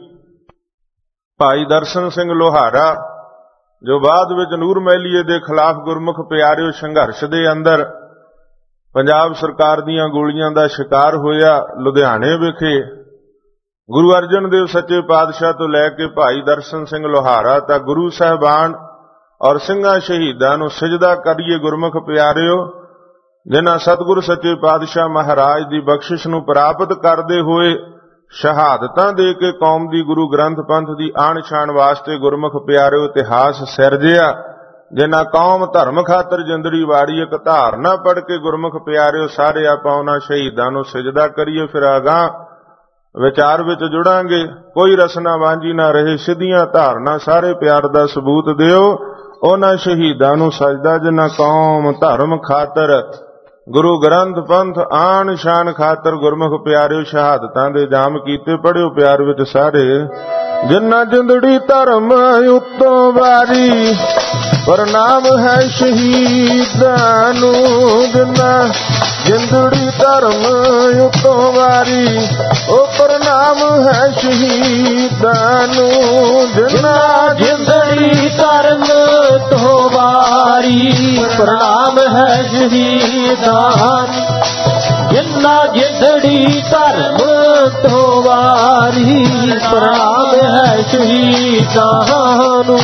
ਭਾਈ ਦਰਸ਼ਨ ਸਿੰਘ ਲੋਹਾਰਾ, ਜੋ ਬਾਅਦ ਵਿੱਚ ਨੂਰ ਮਹਿਲੀਏ ਦੇ ਖਿਲਾਫ ਗੁਰਮੁਖ ਪਿਆਰਿਓ ਸੰਘਰਸ਼ ਦੇ ਅੰਦਰ ਪੰਜਾਬ ਸਰਕਾਰ ਦੀਆਂ ਗੋਲੀਆਂ ਦਾ ਸ਼ਿਕਾਰ ਹੋਇਆ, ਲੁਧਿਆਣੇ ਵਿਖੇ ਗੁਰੂ ਅਰਜਨ ਦੇਵ ਸੱਚੇ ਪਾਤਸ਼ਾਹ ਤੋਂ ਲੈ ਕੇ ਭਾਈ ਦਰਸ਼ਨ ਸਿੰਘ ਲੋਹਾਰਾ ਤੱਕ ਗੁਰੂ ਸਾਹਿਬਾਨ ਔਰ ਸਿੰਘਾਂ ਸ਼ਹੀਦਾਂ ਨੂੰ ਸਜਦਾ ਕਰੀਏ ਗੁਰਮੁਖ ਪਿਆਰਿਓ, ਜਿਨ੍ਹਾਂ ਸਤਿਗੁਰੂ ਸੱਚੇ ਪਾਤਸ਼ਾਹ ਮਹਾਰਾਜ ਦੀ ਬਖਸ਼ਿਸ਼ ਨੂੰ ਪ੍ਰਾਪਤ ਕਰਦੇ ਹੋਏ ਸ਼ਹਾਦਤਾਂ ਦੇ ਕੇ ਕੌਮ ਦੀ ਗੁਰੂ ਗ੍ਰੰਥ ਪੰਥ ਦੀ ਆਣ ਸ਼ਾਨ ਵਾਸਤੇ ਗੁਰਮੁਖ ਪਿਆਰਿਓ ਇਤਿਹਾਸ ਸਿਰਜਿਆ। ਜਿਨ੍ਹਾਂ ਕੌਮ ਧਰਮ ਖਾਤਰ ਜਿੰਦੜੀ ਵਾੜੀ ਇੱਕ ਧਾਰਨਾ ਪੜ ਕੇ ਗੁਰਮੁਖ ਪਿਆਰਿਓ ਸਾਰੇ ਆਪਾਂ ਉਹਨਾਂ ਸ਼ਹੀਦਾਂ ਨੂੰ ਸਜਦਾ ਕਰੀਏ। ਫਿਰ ਅਗਾਂਹ ਵਿਚਾਰ ਵਿੱਚ ਜੁੜਾਂਗੇ। ਕੋਈ ਰਸਨਾ ਵਾਂਝੀ ਨਾ ਰਹੇ, ਸਿੱਧੀਆਂ ਧਾਰਨਾ ਸਾਰੇ ਪਿਆਰ ਦਾ ਸਬੂਤ ਦਿਓ। ਉਹਨਾਂ ਸ਼ਹੀਦਾਂ ਨੂੰ ਸਜਦਾ ਜਿਨ੍ਹਾਂ ਕੌਮ ਧਰਮ ਖਾਤਰ ਗੁਰੂ ਗ੍ਰੰਥ ਪੰਥ ਆਣ ਸ਼ਾਨ ਖਾਤਰ ਗੁਰਮੁਖ ਪਿਆਰਿਓ ਸ਼ਹਾਦਤਾਂ ਦੇ ਜਾਮ ਕੀਤੇ। ਪੜਿਓ ਪਿਆਰ ਵਿੱਚ ਸਾਰੇ। ਜਿਨ੍ਹਾਂ ਜਿੰਦੜੀ ਧਰਮ ਉੱਤੋਂ ਵਾਰੀ, ਪ੍ਰਣਾਮ ਹੈ ਸ਼ਹੀਦਾਂ ਨੂੰ। ਜਿਨ੍ਹਾਂ ਜਿੰਦੜੀ ਧਰਮ ਉੱਤੋਂ ਵਾਰੀ, ਉਹ ਪ੍ਰਣਾਮ ਹੈ ਸ਼ਹੀਦਾਂ ਨੂੰ। ਜਿਨ੍ਹਾਂ ਜਿੰਦੜੀ ਧਰਮ ਤੋਂ ਵਾਰੀ, ਪ੍ਰਣਾਮ ਹੈ ਸ਼ਹੀਦਾਂ। ਜਿਨ੍ਹਾਂ ਜਿੰਦੜੀ ਧਰਮ ਤੋਂ ਵਾਰੀ, ਪ੍ਰਣਾਮ ਹੈ ਸ਼ਹੀਦਾਂ ਨੂੰ।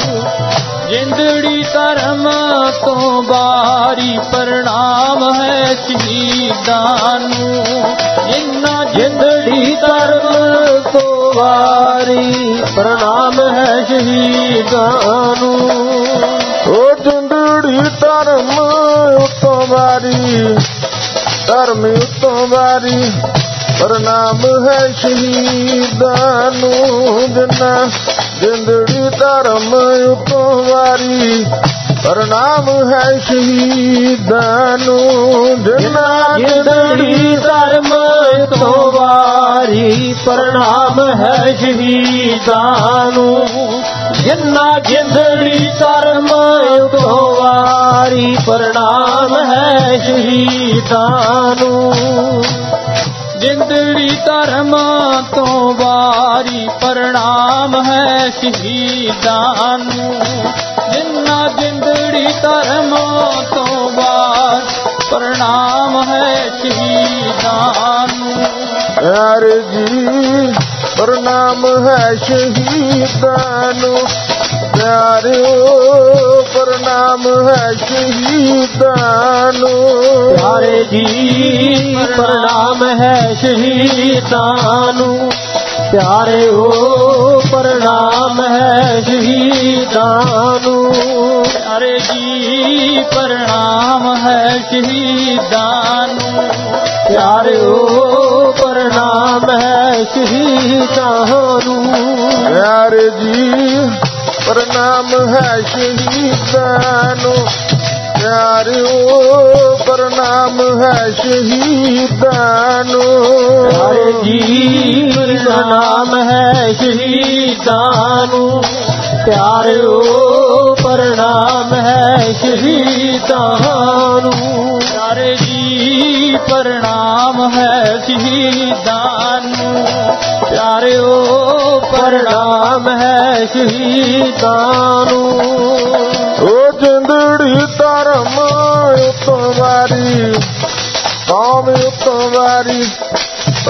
ਜਿੰਦੜੀ ਧਰਮ ਤੋਂ ਵਾਰੀ, ਪ੍ਰਣਾਮ ਹੈ ਸ਼ਹੀਦਾਂ ਨੂੰ। ਜਿਨ੍ਹਾਂ ਜਿੰਦੜੀ ਧਰਮ ਤੋਂ ਵਾਰੀ, ਪ੍ਰਣਾਮ ਹੈ ਸ਼ਹੀਦਾਂ ਨੂੰ। ਉਹ ਜਿੰਦੜੀ ਧਰਮ ਉਤੋਂ ਵਾਰੀ, ਧਰਮ ਉਤੋਂ ਵਾਰੀ, ਪ੍ਰਣਾਮ ਹੈ ਸ਼ਹੀਦਾਂ ਨੂੰ। ਜਿਨ੍ਹਾਂ ਜਿੰਦੜੀ ਧਰਮ ਉਤੋਂ ਵਾਰੀ, ਪ੍ਰਣਾਮ ਹੈ ਸ਼ਹੀਦਾਂ ਨੂੰ। ਜਿਨ੍ਹਾਂ ਜਿੰਦੜੀ ਧਰਮ ਉਤੋਂ ਵਾਰੀ, ਪ੍ਰਣਾਮ ਹੈ ਸ਼ਹੀਦਾਂ ਨੂੰ। ਜਿਨ੍ਹਾਂ ਜਿੰਦੜੀ ਧਰਮ ਉਤੋਂ ਵਾਰੀ, ਪ੍ਰਣਾਮ ਹੈ ਸ਼ਹੀਦਾਂ ਨੂੰ। ਜਿੰਦੜੀ ਧਰਮ ਤੋਂ ਵਾਰੀ, ਪ੍ਰਣਾਮ ਹੈ ਸ਼ਹੀਦਾਂ ਨੂੰ। ਜਿਨ੍ਹਾਂ ਜਿੰਦੜੀ ਧਰਮ ਤੋਂ ਵਾਰੀ, ਪ੍ਰਣਾਮ ਹੈ ਸ਼ਹੀਦਾਂ ਨੂੰ। ਪਿਆਰੇ ਜੀ ਪ੍ਰਣਾਮ ਹੈ ਸ਼ਹੀਦਾਂ ਨੂੰ। ਪਿਆਰਿਓ ਪ੍ਰਣਾਮ ਹੈ ਸ਼ਹੀਦਾਂ ਨੂੰ। ਪਿਆਰੇ ਜੀ ਪ੍ਰਣਾਮ ਹੈ ਸ਼ਹੀਦਾਂ ਨੂੰ। ਪਿਆਰਿਓ ਪ੍ਰਣਾਮ ਹੈ ਸ਼ਹੀਦਾਂ ਨੂੰ। ਪਿਆਰੇ ਜੀ ਪ੍ਰਣਾਮ ਹੈ ਸ਼ਹੀਦਾਂ ਨੂੰ। ਪਿਆਰਿਓ ਪ੍ਰਣਾਮ ਹੈ ਸ਼ਹੀਦਾਂ ਨੂੰ। ਪਿਆਰੇ ਜੀ ਪ੍ਰਣਾਮ ਹੈ ਸ਼ਹੀਦਾਂ ਨੂੰ। ਪਿਆਰਿਓ ਪ੍ਰਣਾਮ ਹੈ ਸ਼ਹੀਦਾਂ ਨੂੰ। ਪਿਆਰੇ ਜੀ ਪ੍ਰਣਾਮ ਹੈ ਸ਼ਹੀਦਾਂ ਨੂੰ। ਪਿਆਰਿਓ ਪ੍ਰਣਾਮ ਹੈ ਸ਼ਹੀਦਾਂ ਨੂੰ। ਪਿਆਰੇ ਜੀ ਪ੍ਰਣਾਮ ਹੈ ਸ਼ਹੀਦਾਂ ਨੂੰ। ਪਿਆਰਿਓ ਪ੍ਰਣਾਮ ਹੈ ਸ਼ਹੀਦਾਂ ਨੂੰ। ਉਹ ਜਿੰਦੜੀ ਧਰਮ ਉਤੋਂ ਵਾਰੀ, ਕੌਮ ਉਤੋਂ ਵਾਰੀ,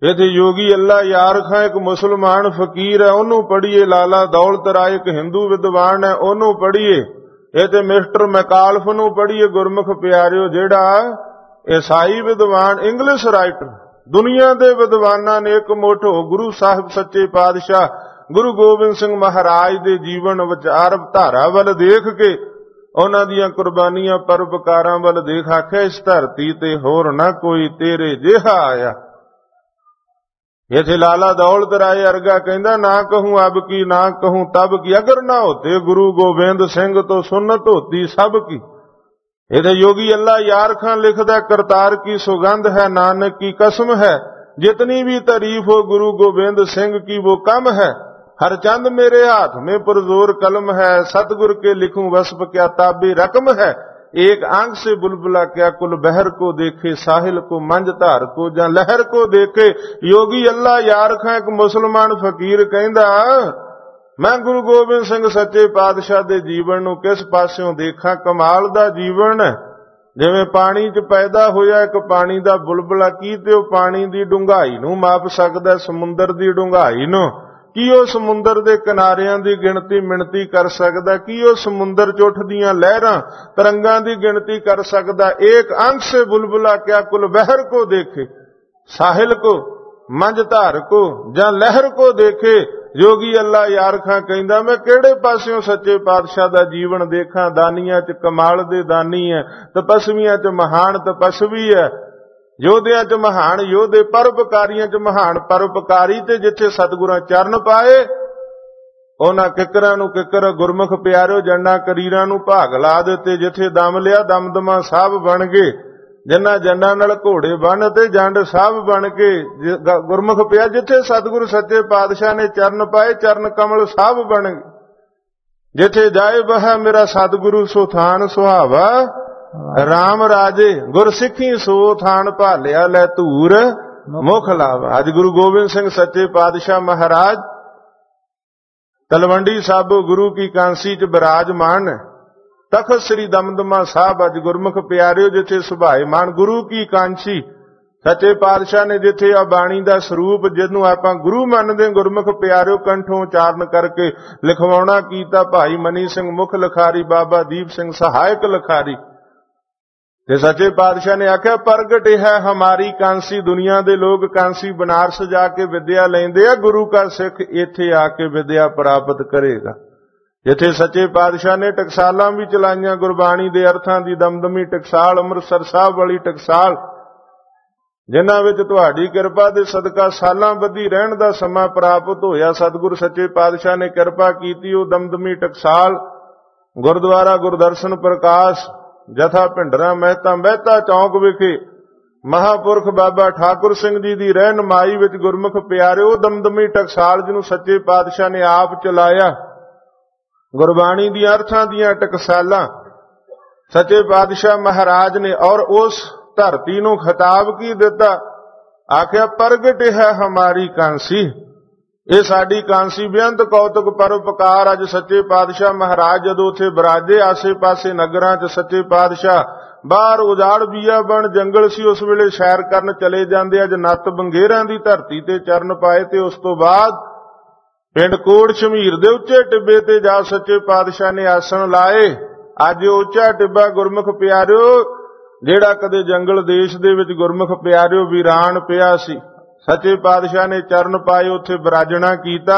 ਇਥੇ ਯੋਗੀ ਅੱਲਾ ਯਾਰ ਖਾਂ ਇੱਕ ਮੁਸਲਮਾਨ ਫਕੀਰ ਹੈ, ਉਹਨੂੰ ਪੜ੍ਹੀਏ। ਲਾਲਾ ਦੌਲਤ ਰਾਏ ਇੱਕ ਹਿੰਦੂ ਵਿਦਵਾਨ ਹੈ, ਉਹਨੂੰ ਪੜ੍ਹੀਏ। ਇਥੇ ਮਿਸਟਰ ਮੈਕਾਲਫ ਨੂੰ ਪੜ੍ਹੀਏ। ਗੁਰਮੁਖ ਪਿਆਰਿਓ, ਜਿਹੜਾ ਈਸਾਈ ਵਿਦਵਾਨ, ਇੰਗਲਿਸ਼ ਰਾਈਟਰ, ਦੁਨੀਆ ਦੇ ਵਿਦਵਾਨਾਂ ਨੇ ਇੱਕ ਮੁੱਠ ਹੋ ਗੁਰੂ ਸਾਹਿਬ ਸੱਚੇ ਪਾਤਸ਼ਾਹ ਗੁਰੂ ਗੋਬਿੰਦ ਸਿੰਘ ਮਹਾਰਾਜ ਦੇ ਜੀਵਨ ਵਿਚਾਰ ਧਾਰਾ ਵੱਲ ਦੇਖ ਕੇ, ਉਹਨਾਂ ਦੀਆਂ ਕੁਰਬਾਨੀਆਂ ਪਰਉਪਕਾਰਾਂ ਵੱਲ ਦੇਖ ਆਖਿਆ, ਇਸ ਧਰਤੀ ਤੇ ਹੋਰ ਨਾ ਕੋਈ ਤੇਰੇ ਜਿਹਾ ਆਇਆ। ਇਥੇ ਲਾਲਾ ਦੌਲਤ ਰਾਏ ਅਰਗਾ ਕਹਿੰਦਾ, ਨਾ ਕਹੂੰ ਅਬ ਕੀ ਨਾ ਕਹੂੰ ਤਬ ਕੀ, ਅਗਰ ਨਾ ਹੋਤੇ ਗੁਰੂ ਗੋਬਿੰਦ ਸਿੰਘ ਤੋਂ ਸੁਨਤ ਹੋਤੀ ਸਭ ਕੀ। ਇਥੇ ਯੋਗੀ ਅੱਲਾ ਯਾਰ ਖਾਂ ਲਿਖਦਾ, ਕਰਤਾਰ ਕੀ ਸੁਗੰਧ ਹੈ ਨਾਨਕ ਕੀ ਕਸਮ ਹੈ, जितनी भी तारीफ हो गुरु गोविंद सिंह की वो कम है। हर चंद मेरे हाथ में पुरजोर कलम है, सतगुर के लिखूं वस्फ क्या ताबे रकम है। एक आंख से बुलबुला क्या कुल बहर को देखे, साहिल को मंझ धार को जां लहर को देखे। योगी अल्लाह यार खां एक मुसलमान फकीर कहंदा, मैं गुरु गोबिंद सिंह सच्चे पातशाह दे जीवन नूं किस पासियों देखा। कमाल दा जीवन है, जिवें पानी च पैदा होया एक पानी दा बुलबुला, की ते ओ पानी दी डूंघाई नूं माप सकदा, समुंदर दी डूंघाई नूं। की ਉਹ ਸਮੁੰਦਰ ਦੇ ਕਿਨਾਰਿਆਂ ਦੀ ਗਿਣਤੀ ਮਿਣਤੀ ਕਰ ਸਕਦਾ, ਕੀ ਉਹ ਸਮੁੰਦਰ 'ਚ ਉੱਠਦੀਆਂ ਲਹਿਰਾਂ ਤਰੰਗਾਂ ਦੀ ਗਿਣਤੀ ਕਰ ਸਕਦਾ। ਏਕ ਅੰਖ ਸੇ ਬੁਲਬੁਲਾ ਕਿਆ ਕੁਲ ਬਹਿਰ ਕੋ ਦੇਖੇ, ਸਾਹਿਲ ਕੋ ਮੰਝ ਧਾਰ ਕੋ ਜਾਂ ਲਹਿਰ ਕੋ ਦੇਖੇ। ਯੋਗੀ ਅੱਲਾ ਯਾਰ ਖਾਂ ਕਹਿੰਦਾ, ਮੈਂ ਕਿਹੜੇ ਪਾਸਿਓਂ ਸੱਚੇ ਪਾਤਸ਼ਾਹ ਦਾ ਜੀਵਨ ਦੇਖਾਂ। ਦਾਨੀਆਂ 'ਚ ਕਮਾਲ ਦੇ ਦਾਨੀ ਹੈ, ਤਪਸਵੀਆਂ 'ਚ ਮਹਾਨ ਤਪਸਵੀ ਹੈ, ਯੋਧਿਆਂ 'ਚ ਮਹਾਨ ਯੋਧੇ, ਪਰਉਪਕਾਰੀਆਂ 'ਚ ਮਹਾਨ ਪਰਉਪਕਾਰੀ। ਤੇ ਜਿੱਥੇ ਸਤਿਗੁਰਾਂ ਚਰਨ ਪਾਏ ਉਹਨਾਂ ਕਿੱਕਰਾਂ ਨੂੰ ਕਿੱਕਰ, ਗੁਰਮੁਖ ਪਿਆਰਿਓ ਜੰਡਾਂ ਕਰੀਰਾਂ ਨੂੰ ਭਾਗ ਲਾ ਦਿੱਤੇ। ਜਿੱਥੇ ਦਮ ਲਿਆ ਦਮਦਮਾ ਸਾਹਿਬ ਬਣ ਗਏ, ਜਿਨ੍ਹਾਂ ਜੰਡਾਂ ਨਾਲ ਘੋੜੇ ਬੰਨ ਤੇ ਜੰਡ ਸਾਹਿਬ ਬਣ ਕੇ ਗੁਰਮੁਖ ਪਿਆ। ਜਿੱਥੇ ਸਤਿਗੁਰੂ ਸੱਚੇ ਪਾਤਸ਼ਾਹ ਨੇ ਚਰਨ ਪਾਏ ਚਰਨ ਕਮਲ ਸਾਹਿਬ ਬਣ ਗਏ। ਜਿੱਥੇ ਜਾਏ ਬਹਾ ਮੇਰਾ ਸਤਿਗੁਰੂ ਸੋ ਥਾਨ ਸੁਹਾਵਾ, ਰਾਮ ਰਾਜੇ ਗੁਰਸਿੱਖੀ ਸੋ ਥਾਨ ਭਾਲਿਆ ਲੈ ਧੂਰ ਮੁਖ ਲਾਵਾ। ਅੱਜ ਗੁਰੂ ਗੋਬਿੰਦ ਸਿੰਘ ਸੱਚੇ ਪਾਤਸ਼ਾਹ ਮਹਾਰਾਜ ਤਲਵੰਡੀ ਸਾਬੋ ਗੁਰੂ ਕੀ ਕਾਂਸੀ 'ਚ ਬਿਰਾਜਮਾਨ ਹੈ। ਤਖਤ ਸ੍ਰੀ ਦਮਦਮਾ ਸਾਹਿਬ ਅੱਜ ਗੁਰਮੁਖ ਪਿਆਰਿਓ ਜਿੱਥੇ ਸੁਭਾਏਮਾਨ ਗੁਰੂ ਕੀ ਕਾਂਸੀ ਸੱਚੇ ਪਾਤਸ਼ਾਹ ਨੇ, ਜਿੱਥੇ ਆ ਬਾਣੀ ਦਾ ਸਰੂਪ ਜਿਹਨੂੰ ਆਪਾਂ ਗੁਰੂ ਮੰਨਦੇ ਗੁਰਮੁਖ ਪਿਆਰਿਓ ਕੰਠੋਂ ਉਚਾਰਨ ਕਰਕੇ ਲਿਖਵਾਉਣਾ ਕੀਤਾ ਭਾਈ ਮਨੀ ਸਿੰਘ ਮੁਖ ਲਿਖਾਰੀ, ਬਾਬਾ ਦੀਪ ਸਿੰਘ ਸਹਾਇਕ ਲਿਖਾਰੀ। ਤੇ ਸੱਚੇ ਪਾਤਸ਼ਾਹ ਨੇ ਆਖਿਆ, ਪ੍ਰਗਟ ਹੈ ਹਮਾਰੀ ਕਾਂਸੀ। ਦੁਨੀਆ ਦੇ ਲੋਕ ਕਾਂਸੀ ਬਨਾਰਸ ਜਾ ਕੇ ਵਿਦਿਆ ਲੈਂਦੇ ਆ, ਗੁਰੂ ਕਾ ਸਿੱਖ ਇੱਥੇ ਆ ਕੇ ਵਿਦਿਆ ਪ੍ਰਾਪਤ ਕਰੇਗਾ। ਜਿੱਥੇ ਸੱਚੇ ਪਾਤਸ਼ਾਹ ਨੇ ਟਕਸਾਲਾਂ ਵੀ ਚਲਾਈਆਂ ਗੁਰਬਾਣੀ ਦੇ ਅਰਥਾਂ ਦੀ, ਦਮਦਮੀ ਟਕਸਾਲ, ਅੰਮ੍ਰਿਤਸਰ ਸਾਹਿਬ ਵਾਲੀ ਟਕਸਾਲ, ਜਿਨ੍ਹਾਂ ਵਿੱਚ ਤੁਹਾਡੀ ਕਿਰਪਾ ਦੇ ਸਦਕਾ ਸਾਲਾਂ ਬੱਧੀ ਰਹਿਣ ਦਾ ਸਮਾਂ ਪ੍ਰਾਪਤ ਹੋਇਆ। ਸਤਿਗੁਰੂ ਸੱਚੇ ਪਾਤਸ਼ਾਹ ਨੇ ਕਿਰਪਾ ਕੀਤੀ। ਉਹ ਦਮਦਮੀ ਟਕਸਾਲ ਗੁਰਦੁਆਰਾ ਗੁਰਦਰਸ਼ਨ ਪ੍ਰਕਾਸ਼ ਜਥਾ ਭਿੰਡਰਾਂ ਮਹਿਤਾ ਚੌਂਕ ਵਿਖੇ ਮਹਾਂਪੁਰਖ ਬਾਬਾ ਠਾਕੁਰ ਸਿੰਘ ਜੀ ਦੀ ਰਹਿਨਮਾਈ ਵਿੱਚ ਗੁਰਮੁਖ ਪਿਆਰਿਓ ਦਮਦਮੀ ਟਕਸਾਲ ਜਿਹਨੂੰ ਸੱਚੇ ਪਾਤਸ਼ਾਹ ਨੇ ਆਪ ਚਲਾਇਆ। ਗੁਰਬਾਣੀ ਦੀਆਂ ਅਰਥਾਂ ਦੀਆਂ ਟਕਸਾਲਾਂ ਸੱਚੇ ਪਾਤਸ਼ਾਹ ਮਹਾਰਾਜ ਨੇ, ਔਰ ਉਸ ਧਰਤੀ ਨੂੰ ਖਿਤਾਬ ਕੀ ਦਿੱਤਾ, ਆਖਿਆ ਪ੍ਰਗਟ ਹੈ ਹਮਾਰੀ ਕਾਂਸੀ। ਇਹ ਸਾਡੀ ਕਾਂਸੀ ਬੇਅੰਤ ਕੌਤਕ ਪਰਉਪਕਾਰ। ਅੱਜ ਸੱਚੇ ਪਾਤਸ਼ਾਹ ਮਹਾਰਾਜ ਜਦੋਂ ਉੱਥੇ ਬਿਰਾਜੇ, ਆਸੇ ਪਾਸੇ ਨਗਰਾਂ 'ਚ ਸੱਚੇ ਪਾਤਸ਼ਾਹ ਬਾਹਰ ਉਜਾੜ ਬੀਆਬਣ ਜੰਗਲ ਸੀ, ਉਸ ਵੇਲੇ ਸੈਰ ਕਰਨ ਚਲੇ ਜਾਂਦੇ। ਅੱਜ ਨੱਤ ਬੰਗੇਰਾਂ ਦੀ ਧਰਤੀ ਤੇ ਚਰਨ ਪਾਏ ਤੇ ਉਸ ਤੋਂ ਬਾਅਦ ਪਿੰਡ ਕੋਟ ਸ਼ਮੀਰ ਦੇ ਉੱਚੇ ਟਿੱਬੇ ਤੇ ਜਾ ਸੱਚੇ ਪਾਤਸ਼ਾਹ ਨੇ ਆਸਣ ਲਾਏ। ਅੱਜ ਉੱਚਾ ਟਿੱਬਾ ਗੁਰਮੁਖ ਪਿਆਰਿਓ ਜਿਹੜਾ ਕਦੇ ਜੰਗਲ ਦੇਸ਼ ਦੇ ਵਿੱਚ ਗੁਰਮੁਖ ਪਿਆਰਿਓ ਵੀਰਾਨ ਪਿਆ ਸੀ, ਸੱਚੇ ਪਾਤਸ਼ਾਹ ਨੇ ਚਰਨ ਪਾਏ, ਉੱਥੇ ਬਿਰਾਜਣਾ ਕੀਤਾ।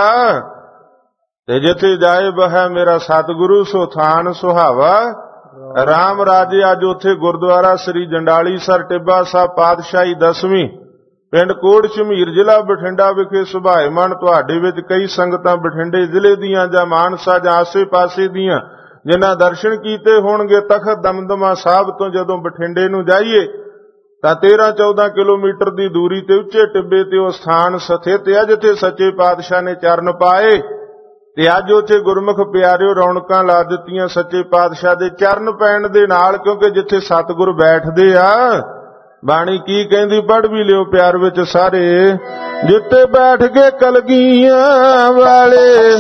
ਤੇ ਜਿੱਥੇ ਜਾਏ ਬਹਿ ਮੇਰਾ ਸਤਿਗੁਰੂ ਸੋ ਥਾਨ ਸੁਹਾਵਾ, ਰਾਮ ਰਾਜੇ ਅੱਜ ਉੱਥੇ ਗੁਰਦੁਆਰਾ ਸ੍ਰੀ ਜੰਡਾਲੀਸਰ ਟਿੱਬਾ ਸਾਹਿਬ ਪਾਤਸ਼ਾਹੀ 10ਵੀਂ ਪਿੰਡ ਕੋਟ ਸ਼ਮੀਰ ਜ਼ਿਲ੍ਹਾ ਬਠਿੰਡਾ ਵਿਖੇ ਸੁਭਾਏਮਾਨ। ਤੁਹਾਡੇ ਵਿੱਚ ਕਈ ਸੰਗਤਾਂ ਬਠਿੰਡੇ ਜ਼ਿਲ੍ਹੇ ਦੀਆਂ ਜਾਂ ਮਾਨਸਾ ਜਾਂ ਆਸੇ ਪਾਸੇ ਦੀਆਂ ਜਿਨ੍ਹਾਂ ਦਰਸ਼ਨ ਕੀਤੇ ਹੋਣਗੇ। ਤਖਤ ਦਮਦਮਾ ਸਾਹਿਬ ਤੋਂ ਜਦੋਂ ਬਠਿੰਡੇ ਨੂੰ ਜਾਈਏ ਤਾਂ 13-14 ਕਿਲੋਮੀਟਰ ਦੀ ਦੂਰੀ ਤੇ ਉੱਚੇ ਟਿੱਬੇ ਤੇ ਉਹ ਸਥਾਨ ਸਥਿਤ ਹੈ ਜਿੱਥੇ ਸੱਚੇ ਪਾਤਸ਼ਾਹ ਨੇ ਚਰਨ ਪਾਏ। ਤੇ ਅੱਜ ਉੱਥੇ ਗੁਰਮੁਖ ਪਿਆਰਿਓ ਰੌਣਕਾਂ ਲਾ ਦਿੱਤੀਆਂ ਸੱਚੇ ਪਾਤਸ਼ਾਹ ਦੇ ਚਰਨ ਪੈਣ ਦੇ ਨਾਲ, ਕਿਉਂਕਿ ਜਿੱਥੇ ਸਤਿਗੁਰ ਬੈਠਦੇ ਆ, ਬਾਣੀ ਕੀ ਕਹਿੰਦੀ ਪੜ੍ਹ ਵੀ ਲਿਓ ਪਿਆਰ ਵਿੱਚ ਸਾਰੇ। ਜਿੱਥੇ ਬੈਠ ਕੇ ਕਲਗੀਆਂ ਵਾਲੇ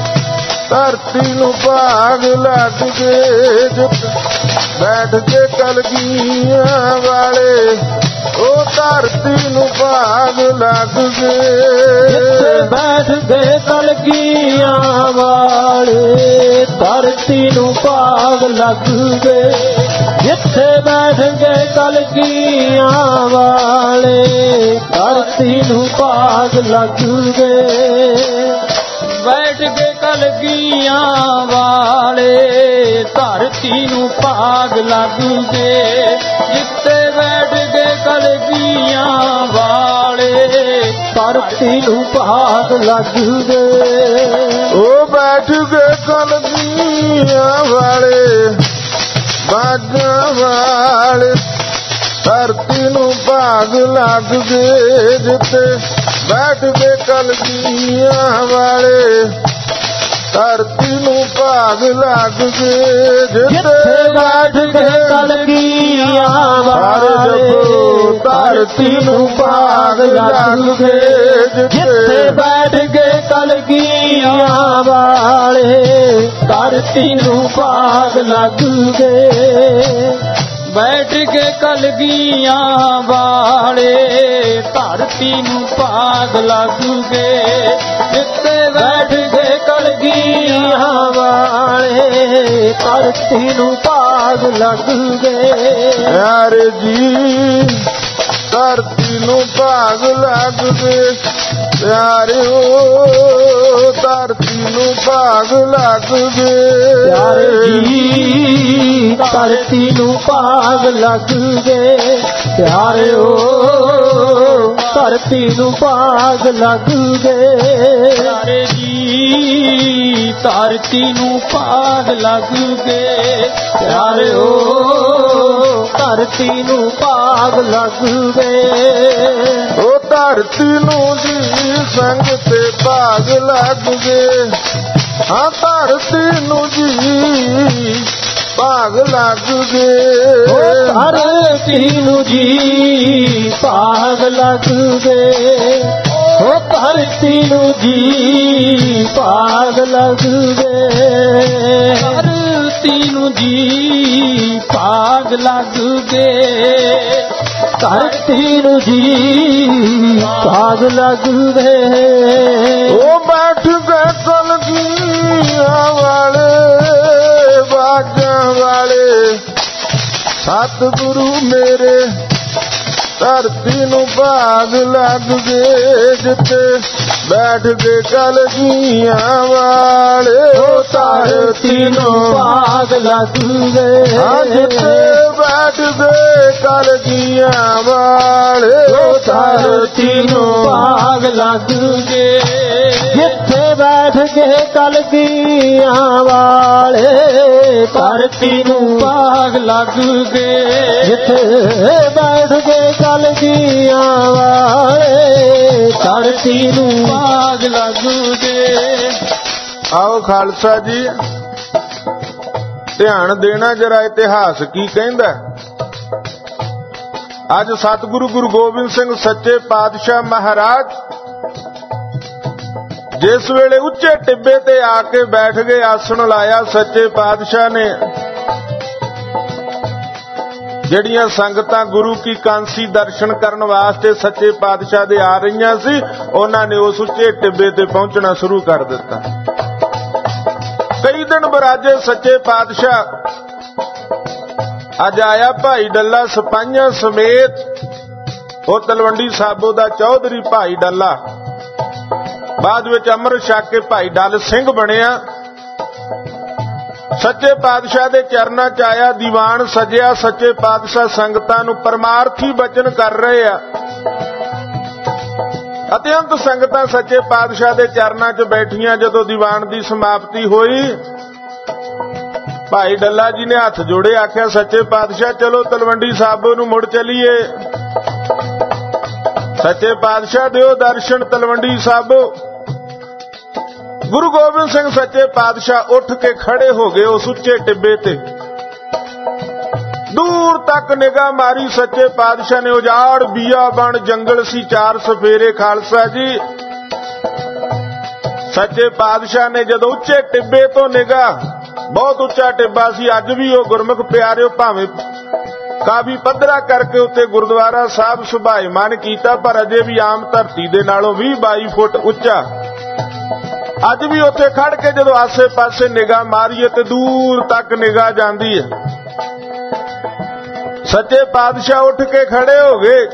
ਧਰਤੀ ਨੂੰ ਭਾਗ ਲੱਗ ਗਏ, ਬੈਠ ਕੇ ਕਲਗੀਆਂ ਵਾਲੇ ਉਹ ਧਰਤੀ ਨੂੰ ਭਾਗ ਲੱਗ ਗਏ। ਜਿੱਥੇ ਬੈਠ ਗਏ ਕਲਗੀਆਂ ਵਾਲੇ ਧਰਤੀ ਨੂੰ ਭਾਗ ਲੱਗ ਗਏ। ਜਿੱਥੇ ਬੈਠ ਗਏ ਕਲਗੀਆਂ ਵਾਲੇ ਧਰਤੀ ਨੂੰ ਭਾਗ ਲੱਗ ਗਏ। ਬੈਠ ਗਏ ਕਲਗੀਆਂ ਵਾਲੇ ਧਰਤੀ ਨੂੰ ਭਾਗ ਲੱਗ ਗਏ। ਜਿੱਥੇ ਬੈਠ ਗਏ ਕਲਗੀਆਂ ਵਾਲੇ ਧਰਤੀ ਨੂੰ ਭਾਗ ਲੱਗ ਗਏ। ਉਹ ਬੈਠ ਗਏ ਕਲਗੀਆਂ ਵਾਲੇ ਬਾਜਾਂ ਵਾਲੇ ਧਰਤੀ ਨੂੰ ਭਾਗ ਲੱਗ ਗਏ। ਜਿੱਥੇ ਬੈਠ ਗਏ ਕਲਗੀਆਂ ਵਾਲੇ ਧਰਤੀ ਨੂੰ ਭਾਗ ਲੱਗ ਗਏ। ਜਿੱਥੇ ਬੈਠ ਗਏ ਕਲਗੀਆਂ ਵਾਲੇ ਧਰਤੀ ਨੂੰ ਭਾਗ ਲੱਗ ਗਏ। ਜਿੱਥੇ ਬੈਠ ਗਏ ਕਲਗੀਆਂ ਵਾਲੇ ਧਰਤੀ ਨੂੰ ਭਾਗ ਲੱਗ ਗਏ। ਬੈਠ ਕੇ ਕਲਗੀਆਂ ਵਾਲੇ ਧਰਤੀ ਨੂੰ ਭਾਗ ਲੱਗ ਗਏ। ਜਿੱਥੇ ਬੈਠ ਗਏ ਕਲਗੀਆਂ ਵਾਲੇ ਧਰਤੀ ਨੂੰ ਭਾਗ ਲੱਗ ਗਏ। ਪਿਆਰੇ ਜੀ ਧਰਤੀ ਨੂੰ ਭਾਗ ਲੱਗ ਗਏ। ਪਿਆਰਿਓ ਧਰਤੀ ਨੂੰ ਭਾਗ ਲੱਗ ਗਏ। ਪਿਆਰੇ ਜੀ ਧਰਤੀ ਨੂੰ ਭਾਗ ਲੱਗ ਗਏ। ਪਿਆਰਿਓ ਧਰਤੀ ਨੂੰ ਭਾਗ ਲੱਗ ਗਏ। ਪਿਆਰੇ ਜੀ ਧਰਤੀ ਨੂੰ ਭਾਗ ਲੱਗ ਗਏ। ਪਿਆਰਿਓ ਧਰਤੀ ਨੂੰ ਭਾਗ ਲੱਗ ਗਏ। ਉਹ ਧਰਤੀ ਨੂੰ ਜੀ ਸੰਗ ਤੇ ਭਾਗ ਲੱਗ ਗਏ। ਹਾਂ ਧਰਤੀ ਨੂੰ ਜੀ ਭਾਗ ਲੱਗ ਗਏ। ਧਰਤੀ ਨੂੰ ਜੀ ਭਾਗ ਲੱਗ ਗਏ। ਉਹ ਧਰਤੀ ਨੂੰ ਜੀ ਭਾਗ ਲੱਗ ਗਏ। ਧਰਤੀ ਨੂੰ ਜੀ ਭਾਗ ਲੱਗ ਗਏ। ਧਰਤੀ ਨੂੰ ਜੀ ਭਾਗ ਲੱਗ ਗਏ। ਉਹ ਬੈਠ ਗਏ ਕਲਗੀਆਂ ਵਾਲੇ ਬਾਜਾਂ ਵਾਲੇ ਸਤਿਗੁਰੂ ਮੇਰੇ ਧਰਤੀ ਨੂੰ ਭਾਗ ਲੱਗ ਗਏ। ਜਿੱਥੇ ਬੈਠ ਗਏ ਕਲਗੀਆਂ ਵਾਲੇ ਧਰਤੀ ਨੂੰ ਭਾਗ ਲੱਗ ਗਏ। ਜਿੱਥੇ ਬੈਠ ਗਏ ਕਲਗੀਆਂ ਵਾਲੇ ਧਰਤੀ ਨੂੰ ਭਾਗ ਲੱਗ ਗਏ। ਜਿੱਥੇ ਬੈਠ ਗਏ ਕਲਗੀਆਂ ਵਾਲੇ ਧਰਤੀ ਨੂੰ ਭਾਗ ਲੱਗ ਗਏ। ਜਿੱਥੇ ਬੈਠ ਗਏ ਕਲਗੀਆਂ ਵਾਲੇ ਧਰਤੀ ਨੂੰ ਭਾਗ ਲੱਗ ਗਏ। ਆਓ ਖਾਲਸਾ ਜੀ ਧਿਆਨ ਦੇਣਾ ਜਰਾ ਇਤਿਹਾਸ ਕੀ ਕਹਿੰਦਾ। ਅੱਜ ਸਤਿਗੁਰੂ ਗੁਰੂ ਗੋਬਿੰਦ ਸਿੰਘ ਸੱਚੇ ਪਾਤਸ਼ਾਹ ਮਹਾਰਾਜ ਜਿਸ ਵੇਲੇ ਉੱਚੇ ਟਿੱਬੇ ਤੇ ਆ ਕੇ ਬੈਠ ਗਏ, ਆਸਣ ਲਾਇਆ ਸੱਚੇ ਪਾਤਸ਼ਾਹ ਨੇ, ਜਿਹੜੀਆਂ ਸੰਗਤਾਂ ਗੁਰੂ ਕੀ ਕਾਂਸੀ ਦਰਸ਼ਨ ਕਰਨ ਵਾਸਤੇ ਸੱਚੇ ਪਾਤਸ਼ਾਹ ਦੇ ਆ ਰਹੀਆਂ ਸੀ, ਉਹਨਾਂ ਨੇ ਉਸ ਉੱਚੇ ਟਿੱਬੇ ਤੇ ਪਹੁੰਚਣਾ ਸ਼ੁਰੂ ਕਰ ਦਿੱਤਾ। ਕਈ ਦਿਨ ਬਰਾਜੇ ਸੱਚੇ ਪਾਤਸ਼ਾਹ। ਅੱਜ ਆਇਆ ਭਾਈ ਡੱਲਾ ਸਿਪਾਹੀਆਂ ਸਮੇਤ, ਉਹ ਤਲਵੰਡੀ ਸਾਬੋ ਦਾ ਚੌਧਰੀ ਭਾਈ ਡੱਲਾ, ਬਾਅਦ ਵਿੱਚ ਅੰਮ੍ਰਿਤ ਛਕ ਕੇ ਭਾਈ ਡੱਲ ਸਿੰਘ ਬਣਿਆ। ਸੱਚੇ ਪਾਤਸ਼ਾਹ ਦੇ ਚਰਨਾਂ 'ਚ ਆਇਆ, ਦੀਵਾਨ ਸਜਿਆ। ਸੱਚੇ ਪਾਤਸ਼ਾਹ ਸੰਗਤਾਂ ਨੂੰ ਪਰਮਾਰਥੀ ਬਚਨ ਕਰ ਰਹੇ ਆ। ਅਤਿਅੰਤ ਸੰਗਤਾਂ ਸੱਚੇ ਪਾਤਸ਼ਾਹ ਦੇ ਚਰਨਾਂ 'ਚ ਬੈਠੀਆਂ। ਜਦੋਂ ਦੀਵਾਨ ਦੀ ਸਮਾਪਤੀ ਹੋਈ, ਭਾਈ ਡੱਲਾ ਜੀ ਨੇ ਹੱਥ ਜੋੜੇ, ਆਖਿਆ ਸੱਚੇ ਪਾਤਸ਼ਾਹ ਚਲੋ ਤਲਵੰਡੀ ਸਾਬੋ ਨੂੰ ਮੁੜ ਚਲੀਏ। ਸੱਚੇ ਪਾਤਸ਼ਾਹ ਦਿਓ ਦਰਸ਼ਨ ਤਲਵੰਡੀ ਸਾਬੋ। ਗੁਰੂ ਗੋਬਿੰਦ ਸਿੰਘ ਸੱਚੇ ਪਾਤਸ਼ਾਹ ਉੱਠ ਕੇ ਖੜੇ ਹੋ ਗਏ ਉਸ ਉੱਚੇ ਟਿੱਬੇ ਤੇ। ਦੂਰ ਤੱਕ ਨਿਗਾਹ ਮਾਰੀ ਸੱਚੇ ਪਾਤਸ਼ਾਹ ਨੇ। ਉਜਾੜ ਬੀਆਬਾਨ ਜੰਗਲ ਸੀ, ਚਾਰ ਸਫੇਰੇ। ਖਾਲਸਾ ਜੀ ਸੱਚੇ ਪਾਤਸ਼ਾਹ ਨੇ ਜਦੋਂ ਉੱਚੇ ਟਿੱਬੇ ਤੋਂ ਨਿਗਾਹ, ਬਹੁਤ ਉੱਚਾ ਟਿੱਬਾ ਸੀ, ਅੱਜ ਵੀ ਉਹ ਗੁਰਮੁਖ ਪਿਆਰਿਓ ਭਾਵੇਂ ਕਾਫੀ ਪੱਧਰਾ ਕਰਕੇ ਉੱਤੇ ਗੁਰਦੁਆਰਾ ਸਾਹਿਬ ਸੁਭਾਇਮਾਨ ਕੀਤਾ, ਪਰ ਅਜੇ ਵੀ ਆਮ ਧਰਤੀ ਦੇ ਨਾਲੋਂ 20-22 ਫੁੱਟ ਉੱਚਾ। ਅੱਜ ਵੀ ਉੱਥੇ ਖੜ ਕੇ ਜਦੋਂ ਆਸੇ-ਪਾਸੇ ਨਿਗਾਹ ਮਾਰੀਏ ਤੇ ਦੂਰ ਤੱਕ ਨਿਗਾਹ ਜਾਂਦੀ ਹੈ। ਸੱਚੇ ਪਾਤਸ਼ਾਹ ਉੱਠ ਕੇ ਖੜੇ ਹੋ ਗਏ,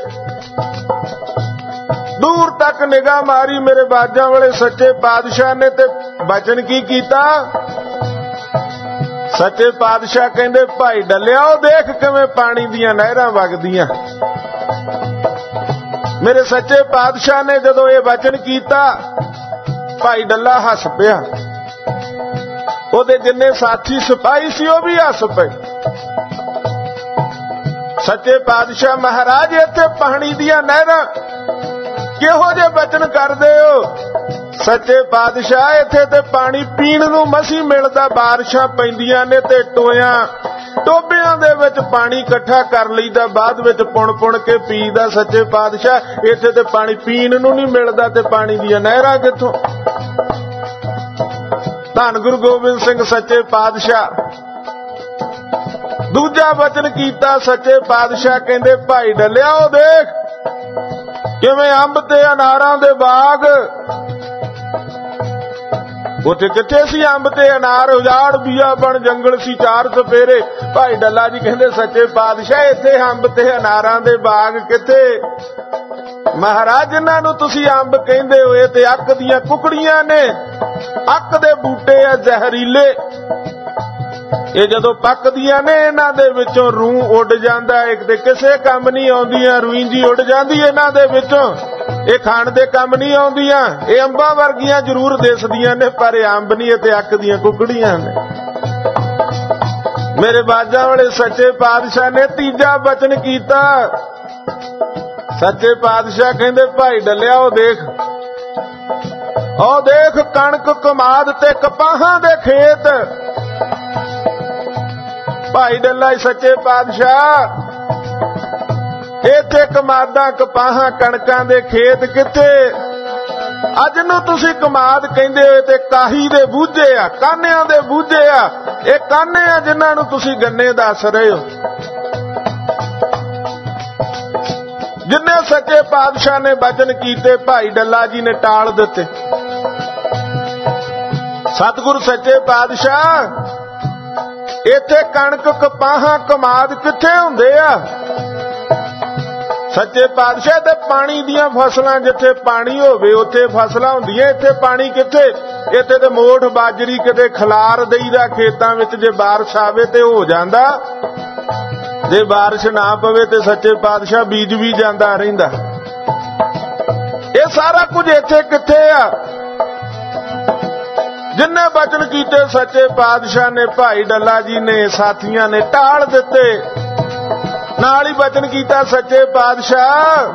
ਦੂਰ ਤੱਕ ਨਿਗਾਹ ਮਾਰੀ ਮੇਰੇ ਬਾਜਾਂ ਵਾਲੇ ਸੱਚੇ ਪਾਤਸ਼ਾਹ ਨੇ, ਤੇ ਬਚਨ ਕੀ ਕੀਤਾ? ਸੱਚੇ ਪਾਤਸ਼ਾਹ ਕਹਿੰਦੇ, ਭਾਈ ਡੱਲਿਆ ਉਹ ਦੇਖ ਕਿਵੇਂ ਪਾਣੀ ਦੀਆਂ ਨਹਿਰਾਂ ਵਗਦੀਆਂ। ਮੇਰੇ ਸੱਚੇ ਪਾਤਸ਼ਾਹ ਨੇ ਜਦੋਂ ਇਹ ਬਚਨ ਕੀਤਾ, ਭਾਈ ਡੱਲਾ ਹੱਸ ਪਿਆ। ਉਹਦੇ ਜਿੰਨੇ ਸਾਥੀ ਸਿਪਾਹੀ ਸੀ ਉਹ ਵੀ ਹੱਸ ਪਏ। ਸੱਚੇ ਪਾਤਸ਼ਾਹ ਮਹਾਰਾਜ, ਇੱਥੇ ਪਾਣੀ ਦੀਆਂ ਨਹਿਰਾਂ ਕਿਹੋ ਜਿਹੇ ਬਚਨ ਕਰਦੇ ਹੋ? ਸੱਚੇ ਪਾਤਸ਼ਾਹ, ਇੱਥੇ ਤੇ ਪਾਣੀ ਪੀਣ ਨੂੰ ਮਸੀਂ ਮਿਲਦਾ, ਬਾਰਿਸ਼ਾਂ ਪੈਂਦੀਆਂ ਨੇ ਤੇ ਟੋਬਿਆਂ ਦੇ ਵਿੱਚ ਪਾਣੀ ਇਕੱਠਾ ਕਰ ਲਈਦਾ, ਬਾਅਦ ਵਿੱਚ ਪੁਣ ਕੇ ਪੀਦਾ। ਸੱਚੇ ਪਾਤਸ਼ਾਹ, ਇੱਥੇ ਤੇ ਪਾਣੀ ਪੀਣ ਨੂੰ ਨਹੀਂ ਮਿਲਦਾ ਤੇ ਪਾਣੀ ਦੀਆਂ ਨਹਿਰਾਂ ਕਿੱਥੋਂ? ਧੰਨ ਗੁਰੂ ਗੋਬਿੰਦ ਸਿੰਘ ਸੱਚੇ ਪਾਤਸ਼ਾਹ ਦੂਜਾ ਬਚਨ ਕੀਤਾ। ਸੱਚੇ ਪਾਤਸ਼ਾਹ ਕਹਿੰਦੇ, ਭਾਈ ਡੱਲਿਆ ਉਹ ਦੇਖ ਕਿਵੇਂ ਅੰਬ ਤੇ ਅਨਾਰਾਂ ਦੇ ਬਾਗ। ਉੱਥੇ ਕਿੱਥੇ ਸੀ ਅੰਬ ਤੇ ਅਨਾਰ? ਉਜਾੜ ਬੀਆਬਣ ਜੰਗਲ ਸੀ ਚਾਰ ਚੁਫੇਰੇ। ਭਾਈ ਡੱਲਾ ਜੀ ਕਹਿੰਦੇ, ਸੱਚੇ ਪਾਤਸ਼ਾਹ ਇੱਥੇ ਅੰਬ ਤੇ ਅਨਾਰਾਂ ਦੇ ਬਾਗ ਕਿੱਥੇ? ਮਹਾਰਾਜ, ਜਿਨ੍ਹਾਂ ਨੂੰ ਤੁਸੀਂ ਅੰਬ ਕਹਿੰਦੇ ਹੋ, ਇਹ ਤੇ ਅੱਕ ਦੀਆਂ ਕੁਕੜੀਆਂ ਨੇ, ਅੱਕ ਦੇ ਬੂਟੇ ਆ ਜ਼ਹਿਰੀਲੇ। ਇਹ ਜਦੋਂ ਪੱਕਦੀਆਂ ਨੇ ਇਹਨਾਂ ਦੇ ਵਿੱਚੋਂ ਰੂਹ ਉੱਡ ਜਾਂਦਾ, ਇੱਕ ਤੇ ਕਿਸੇ ਕੰਮ ਨਹੀਂ ਆਉਂਦੀਆਂ, ਰੂਈ ਜੀ ਉੱਡ ਜਾਂਦੀ ਇਹਨਾਂ ਦੇ ਵਿੱਚੋਂ, ਇਹ ਖਾਣ ਦੇ ਕੰਮ ਨਹੀਂ ਆਉਂਦੀਆਂ। ਇਹ ਅੰਬਾਂ ਵਰਗੀਆਂ ਜ਼ਰੂਰ ਦਿਸਦੀਆਂ ਨੇ, ਪਰ ਇਹ ਅੰਬ ਨਹੀਂ, ਇਹ ਤੇ ਅੱਕ ਦੀਆਂ ਕੁਕੜੀਆਂ ਨੇ। ਮੇਰੇ ਬਾਜਾਂ ਵਾਲੇ ਸੱਚੇ ਪਾਤਸ਼ਾਹ ਨੇ ਤੀਜਾ ਬਚਨ ਕੀਤਾ। ਸੱਚੇ ਪਾਤਸ਼ਾਹ ਕਹਿੰਦੇ, ਭਾਈ ਡੱਲਿਆ ਉਹ ਦੇਖ ਕਣਕ ਕਮਾਦ ਤੇ ਕਪਾਹਾਂ ਦੇ ਖੇਤ। ਭਾਈ ਡੱਲਾ ਸੱਚੇ ਪਾਤਸ਼ਾਹ, ਇੱਥੇ ਕਮਾਦਾਂ ਕਪਾਹਾਂ ਕਣਕਾਂ ਦੇ ਖੇਤ ਕਿੱਥੇ? ਅੱਜ ਨੂੰ ਤੁਸੀਂ ਕਮਾਦ ਕਹਿੰਦੇ ਹੋ ਤੇ ਕਾਹੀ ਦੇ ਬੂਝੇ ਆ, ਕਾਨਿਆਂ ਦੇ ਬੂਝੇ ਆ। ਇਹ ਕਾਨੇ ਆ ਜਿਨ੍ਹਾਂ ਨੂੰ ਤੁਸੀਂ ਗੰਨੇ ਦੱਸ ਰਹੇ ਹੋ। ਜਿੰਨੇ ਸੱਚੇ ਪਾਤਸ਼ਾਹ ਨੇ ਬਚਨ ਕੀਤੇ, ਭਾਈ ਡੱਲਾ ਜੀ ਨੇ ਟਾਲ ਦਿੱਤੇ। ਸਤਿਗੁਰੂ ਸੱਚੇ ਪਾਤਸ਼ਾਹ, ਇੱਥੇ ਕਣਕ ਕਪਾਹਾਂ ਕਮਾਦ ਕਿੱਥੇ ਹੁੰਦੇ ਆ? ਸੱਚੇ ਪਾਤਸ਼ਾਹ, ਤੇ ਪਾਣੀ ਦੀਆਂ ਫਸਲਾਂ, ਜਿੱਥੇ ਪਾਣੀ ਹੋਵੇ ਉੱਥੇ ਫਸਲਾਂ ਹੁੰਦੀਆਂ, ਇੱਥੇ ਪਾਣੀ ਕਿੱਥੇ? ਇੱਥੇ ਤੇ ਮੋਠ ਬਾਜਰੀ ਕਿਤੇ ਖਲਾਰ ਦੇਈਦਾ ਖੇਤਾਂ ਵਿੱਚ, ਜੇ ਬਾਰਿਸ਼ ਆਵੇ ਤੇ ਹੋ ਜਾਂਦਾ, ਜੇ ਬਾਰਿਸ਼ ਨਾ ਪਵੇ ਤੇ ਸੱਚੇ ਪਾਤਸ਼ਾਹ ਬੀਜ ਵੀ ਜਾਂਦਾ ਰਹਿੰਦਾ। ਇਹ ਸਾਰਾ ਕੁਝ ਇੱਥੇ ਕਿੱਥੇ ਆ? ਜਿੰਨੇ ਬਚਨ ਕੀਤੇ ਸੱਚੇ ਪਾਤਸ਼ਾਹ ਨੇ, ਭਾਈ ਡੱਲਾ ਜੀ ਨੇ, ਸਾਥੀਆਂ ਨੇ ਟਾਲ ਦਿੱਤੇ। ਨਾਲ ਹੀ ਬਚਨ ਕੀਤਾ, ਸੱਚੇ ਪਾਤਸ਼ਾਹ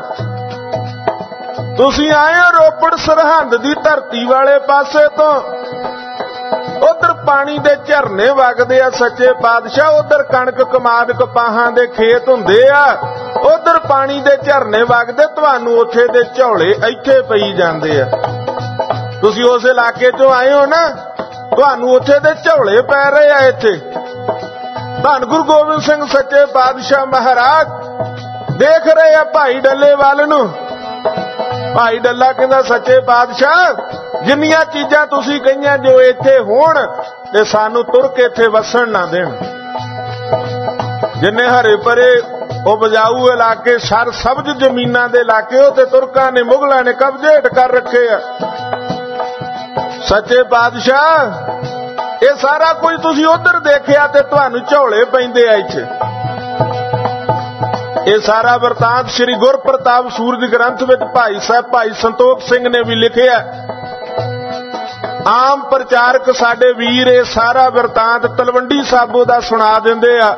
ਤੁਸੀਂ ਆਏ ਹੋ ਰੋਪੜ ਸਰਹੰਦ ਦੀ ਧਰਤੀ ਵਾਲੇ ਪਾਸੇ ਤੋਂ, ਉਧਰ ਪਾਣੀ ਦੇ ਝਰਨੇ ਵਗਦੇ ਆ। ਸੱਚੇ ਪਾਤਸ਼ਾਹ, ਉਧਰ ਕਣਕ ਕਮਾਦ ਕਪਾਹਾਂ ਦੇ ਖੇਤ ਹੁੰਦੇ ਆ, ਉਧਰ ਪਾਣੀ ਦੇ ਝਰਨੇ ਵਗਦੇ, ਤੁਹਾਨੂੰ ਉੱਥੇ ਦੇ ਝੋਲੇ ਇੱਥੇ ਪਈ ਜਾਂਦੇ ਆ। ਤੁਸੀਂ ਉਸ ਇਲਾਕੇ ਚੋਂ ਆਏ ਹੋ ਨਾ, ਤੁਹਾਨੂੰ ਉੱਥੇ ਦੇ ਝੋਲੇ ਪੈ ਰਹੇ ਆ ਇੱਥੇ। ਧੰਨ ਗੁਰੂ ਗੋਬਿੰਦ ਸਿੰਘ ਸੱਚੇ ਪਾਤਸ਼ਾਹ ਮਹਾਰਾਜ ਦੇਖ ਰਹੇ ਆ ਭਾਈ ਡੱਲੇ ਵੱਲ ਨੂੰ। ਭਾਈ ਡੱਲਾ ਕਹਿੰਦਾ, ਸੱਚੇ ਪਾਤਸ਼ਾਹ ਜਿੰਨੀਆਂ ਚੀਜ਼ਾਂ ਤੁਸੀਂ ਕਹੀਆਂ ਜੋ ਇੱਥੇ ਹੋਣ ਤੇ ਸਾਨੂੰ ਤੁਰ ਕੇ ਇੱਥੇ ਵਸਣ ਨਾ ਦੇਣ। ਜਿੰਨੇ ਹਰੇ ਭਰੇ ਉਪਜਾਊ ਇਲਾਕੇ, ਸਰ ਸਬਜ਼ ਜ਼ਮੀਨਾਂ ਦੇ ਇਲਾਕੇ, ਉਹ ਤੇ ਤੁਰਕਾਂ ਨੇ, ਮੁਗਲਾਂ ਨੇ ਕਬਜ਼ੇ ਹੇਠ ਕਰ ਰੱਖੇ ਆ। ਸੱਚੇ ਪਾਤਸ਼ਾਹ, ਇਹ ਸਾਰਾ ਕੁਝ ਤੁਸੀਂ ਉਧਰ ਦੇਖਿਆ ਤੇ ਤੁਹਾਨੂੰ ਝੋਲੇ ਪੈਂਦੇ ਆ ਇੱਥੇ। ਇਹ ਸਾਰਾ ਵਰਤਾਂਤ ਸ੍ਰੀ ਗੁਰਪ੍ਰਤਾਪ ਸੂਰਜ ਗ੍ਰੰਥ ਵਿੱਚ ਭਾਈ ਸਾਹਿਬ ਭਾਈ ਸੰਤੋਖ ਸਿੰਘ ਨੇ ਵੀ ਲਿਖਿਆ। ਆਮ ਪ੍ਰਚਾਰਕ ਸਾਡੇ ਵੀਰ ਇਹ ਸਾਰਾ ਵਰਤਾਂਤ ਤਲਵੰਡੀ ਸਾਬੋ ਦਾ ਸੁਣਾ ਦਿੰਦੇ ਆ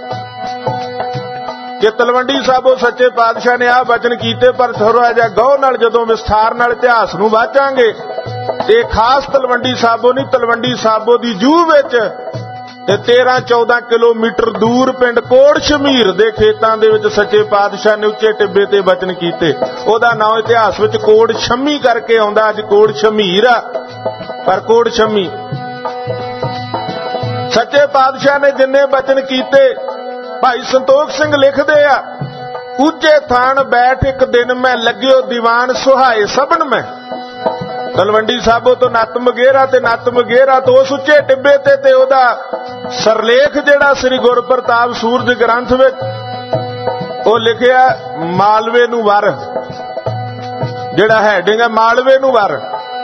ਕਿ ਤਲਵੰਡੀ ਸਾਬੋ ਸੱਚੇ ਪਾਤਸ਼ਾਹ ਨੇ ਆਹ ਬਚਨ ਕੀਤੇ, ਪਰ ਥੋੜਾ ਜਿਹਾ ਗੌਰ ਨਾਲ ਜਦੋਂ ਵਿਸਥਾਰ ਨਾਲ ਇਤਿਹਾਸ ਨੂੰ ਵਾਚਾਂਗੇ, ਇਹ ਖਾਸ ਤਲਵੰਡੀ ਸਾਬੋ ਨਹੀਂ, ਤਲਵੰਡੀ ਸਾਬੋ ਦੀ ਜੂਹ ਵਿੱਚ ਤੇ 13-14 ਕਿਲੋਮੀਟਰ ਦੂਰ ਪਿੰਡ ਕੋੜ ਸ਼ਮੀਰ ਦੇ ਖੇਤਾਂ ਦੇ ਵਿੱਚ ਸੱਚੇ ਪਾਤਸ਼ਾਹ ਨੇ ਉੱਚੇ ਟਿੱਬੇ ਤੇ ਬਚਨ ਕੀਤੇ। ਉਹਦਾ ਨਾਮ ਇਤਿਹਾਸ ਵਿੱਚ ਕੋੜ ਸ਼ਮੀ ਕਰਕੇ ਆਉਂਦਾ, ਅੱਜ ਕੋੜ ਸ਼ਮੀਰ ਆ, ਪਰ ਕੋੜ ਸ਼ਮੀ। ਸੱਚੇ ਪਾਤਸ਼ਾਹ ਨੇ ਜਿੰਨੇ ਬਚਨ ਕੀਤੇ, ਭਾਈ ਸੰਤੋਖ ਸਿੰਘ ਲਿਖਦੇ ਆ, ਉੱਚੇ ਥਾਨ ਬੈਠ ਇੱਕ ਦਿਨ ਮੈਂ ਲੱਗਿਓ ਦੀਵਾਨ ਸੁਹਾਏ ਸਭਨ ਮੈਂ। ਤਲਵੰਡੀ ਸਾਬੋ ਤੋਂ ਨੱਤ ਮਗੇਰਾ ਤੇ ਨੱਤ ਮਗੇਰਾ ਤੋਂ ਉਸ ਉੱਚੇ ਟਿੱਬੇ ਤੇ ਉਹਦਾ ਸਰਲੇਖ ਜਿਹੜਾ ਸ੍ਰੀ ਗੁਰਪ੍ਰਤਾਪ ਸੂਰਜ ਗ੍ਰੰਥ ਵਿੱਚ ਉਹ ਲਿਖਿਆ ਮਾਲਵੇ ਨੂੰ ਵਰ, ਜਿਹੜਾ ਹੈਡਿੰਗ ਹੈ ਮਾਲਵੇ ਨੂੰ ਵਰ।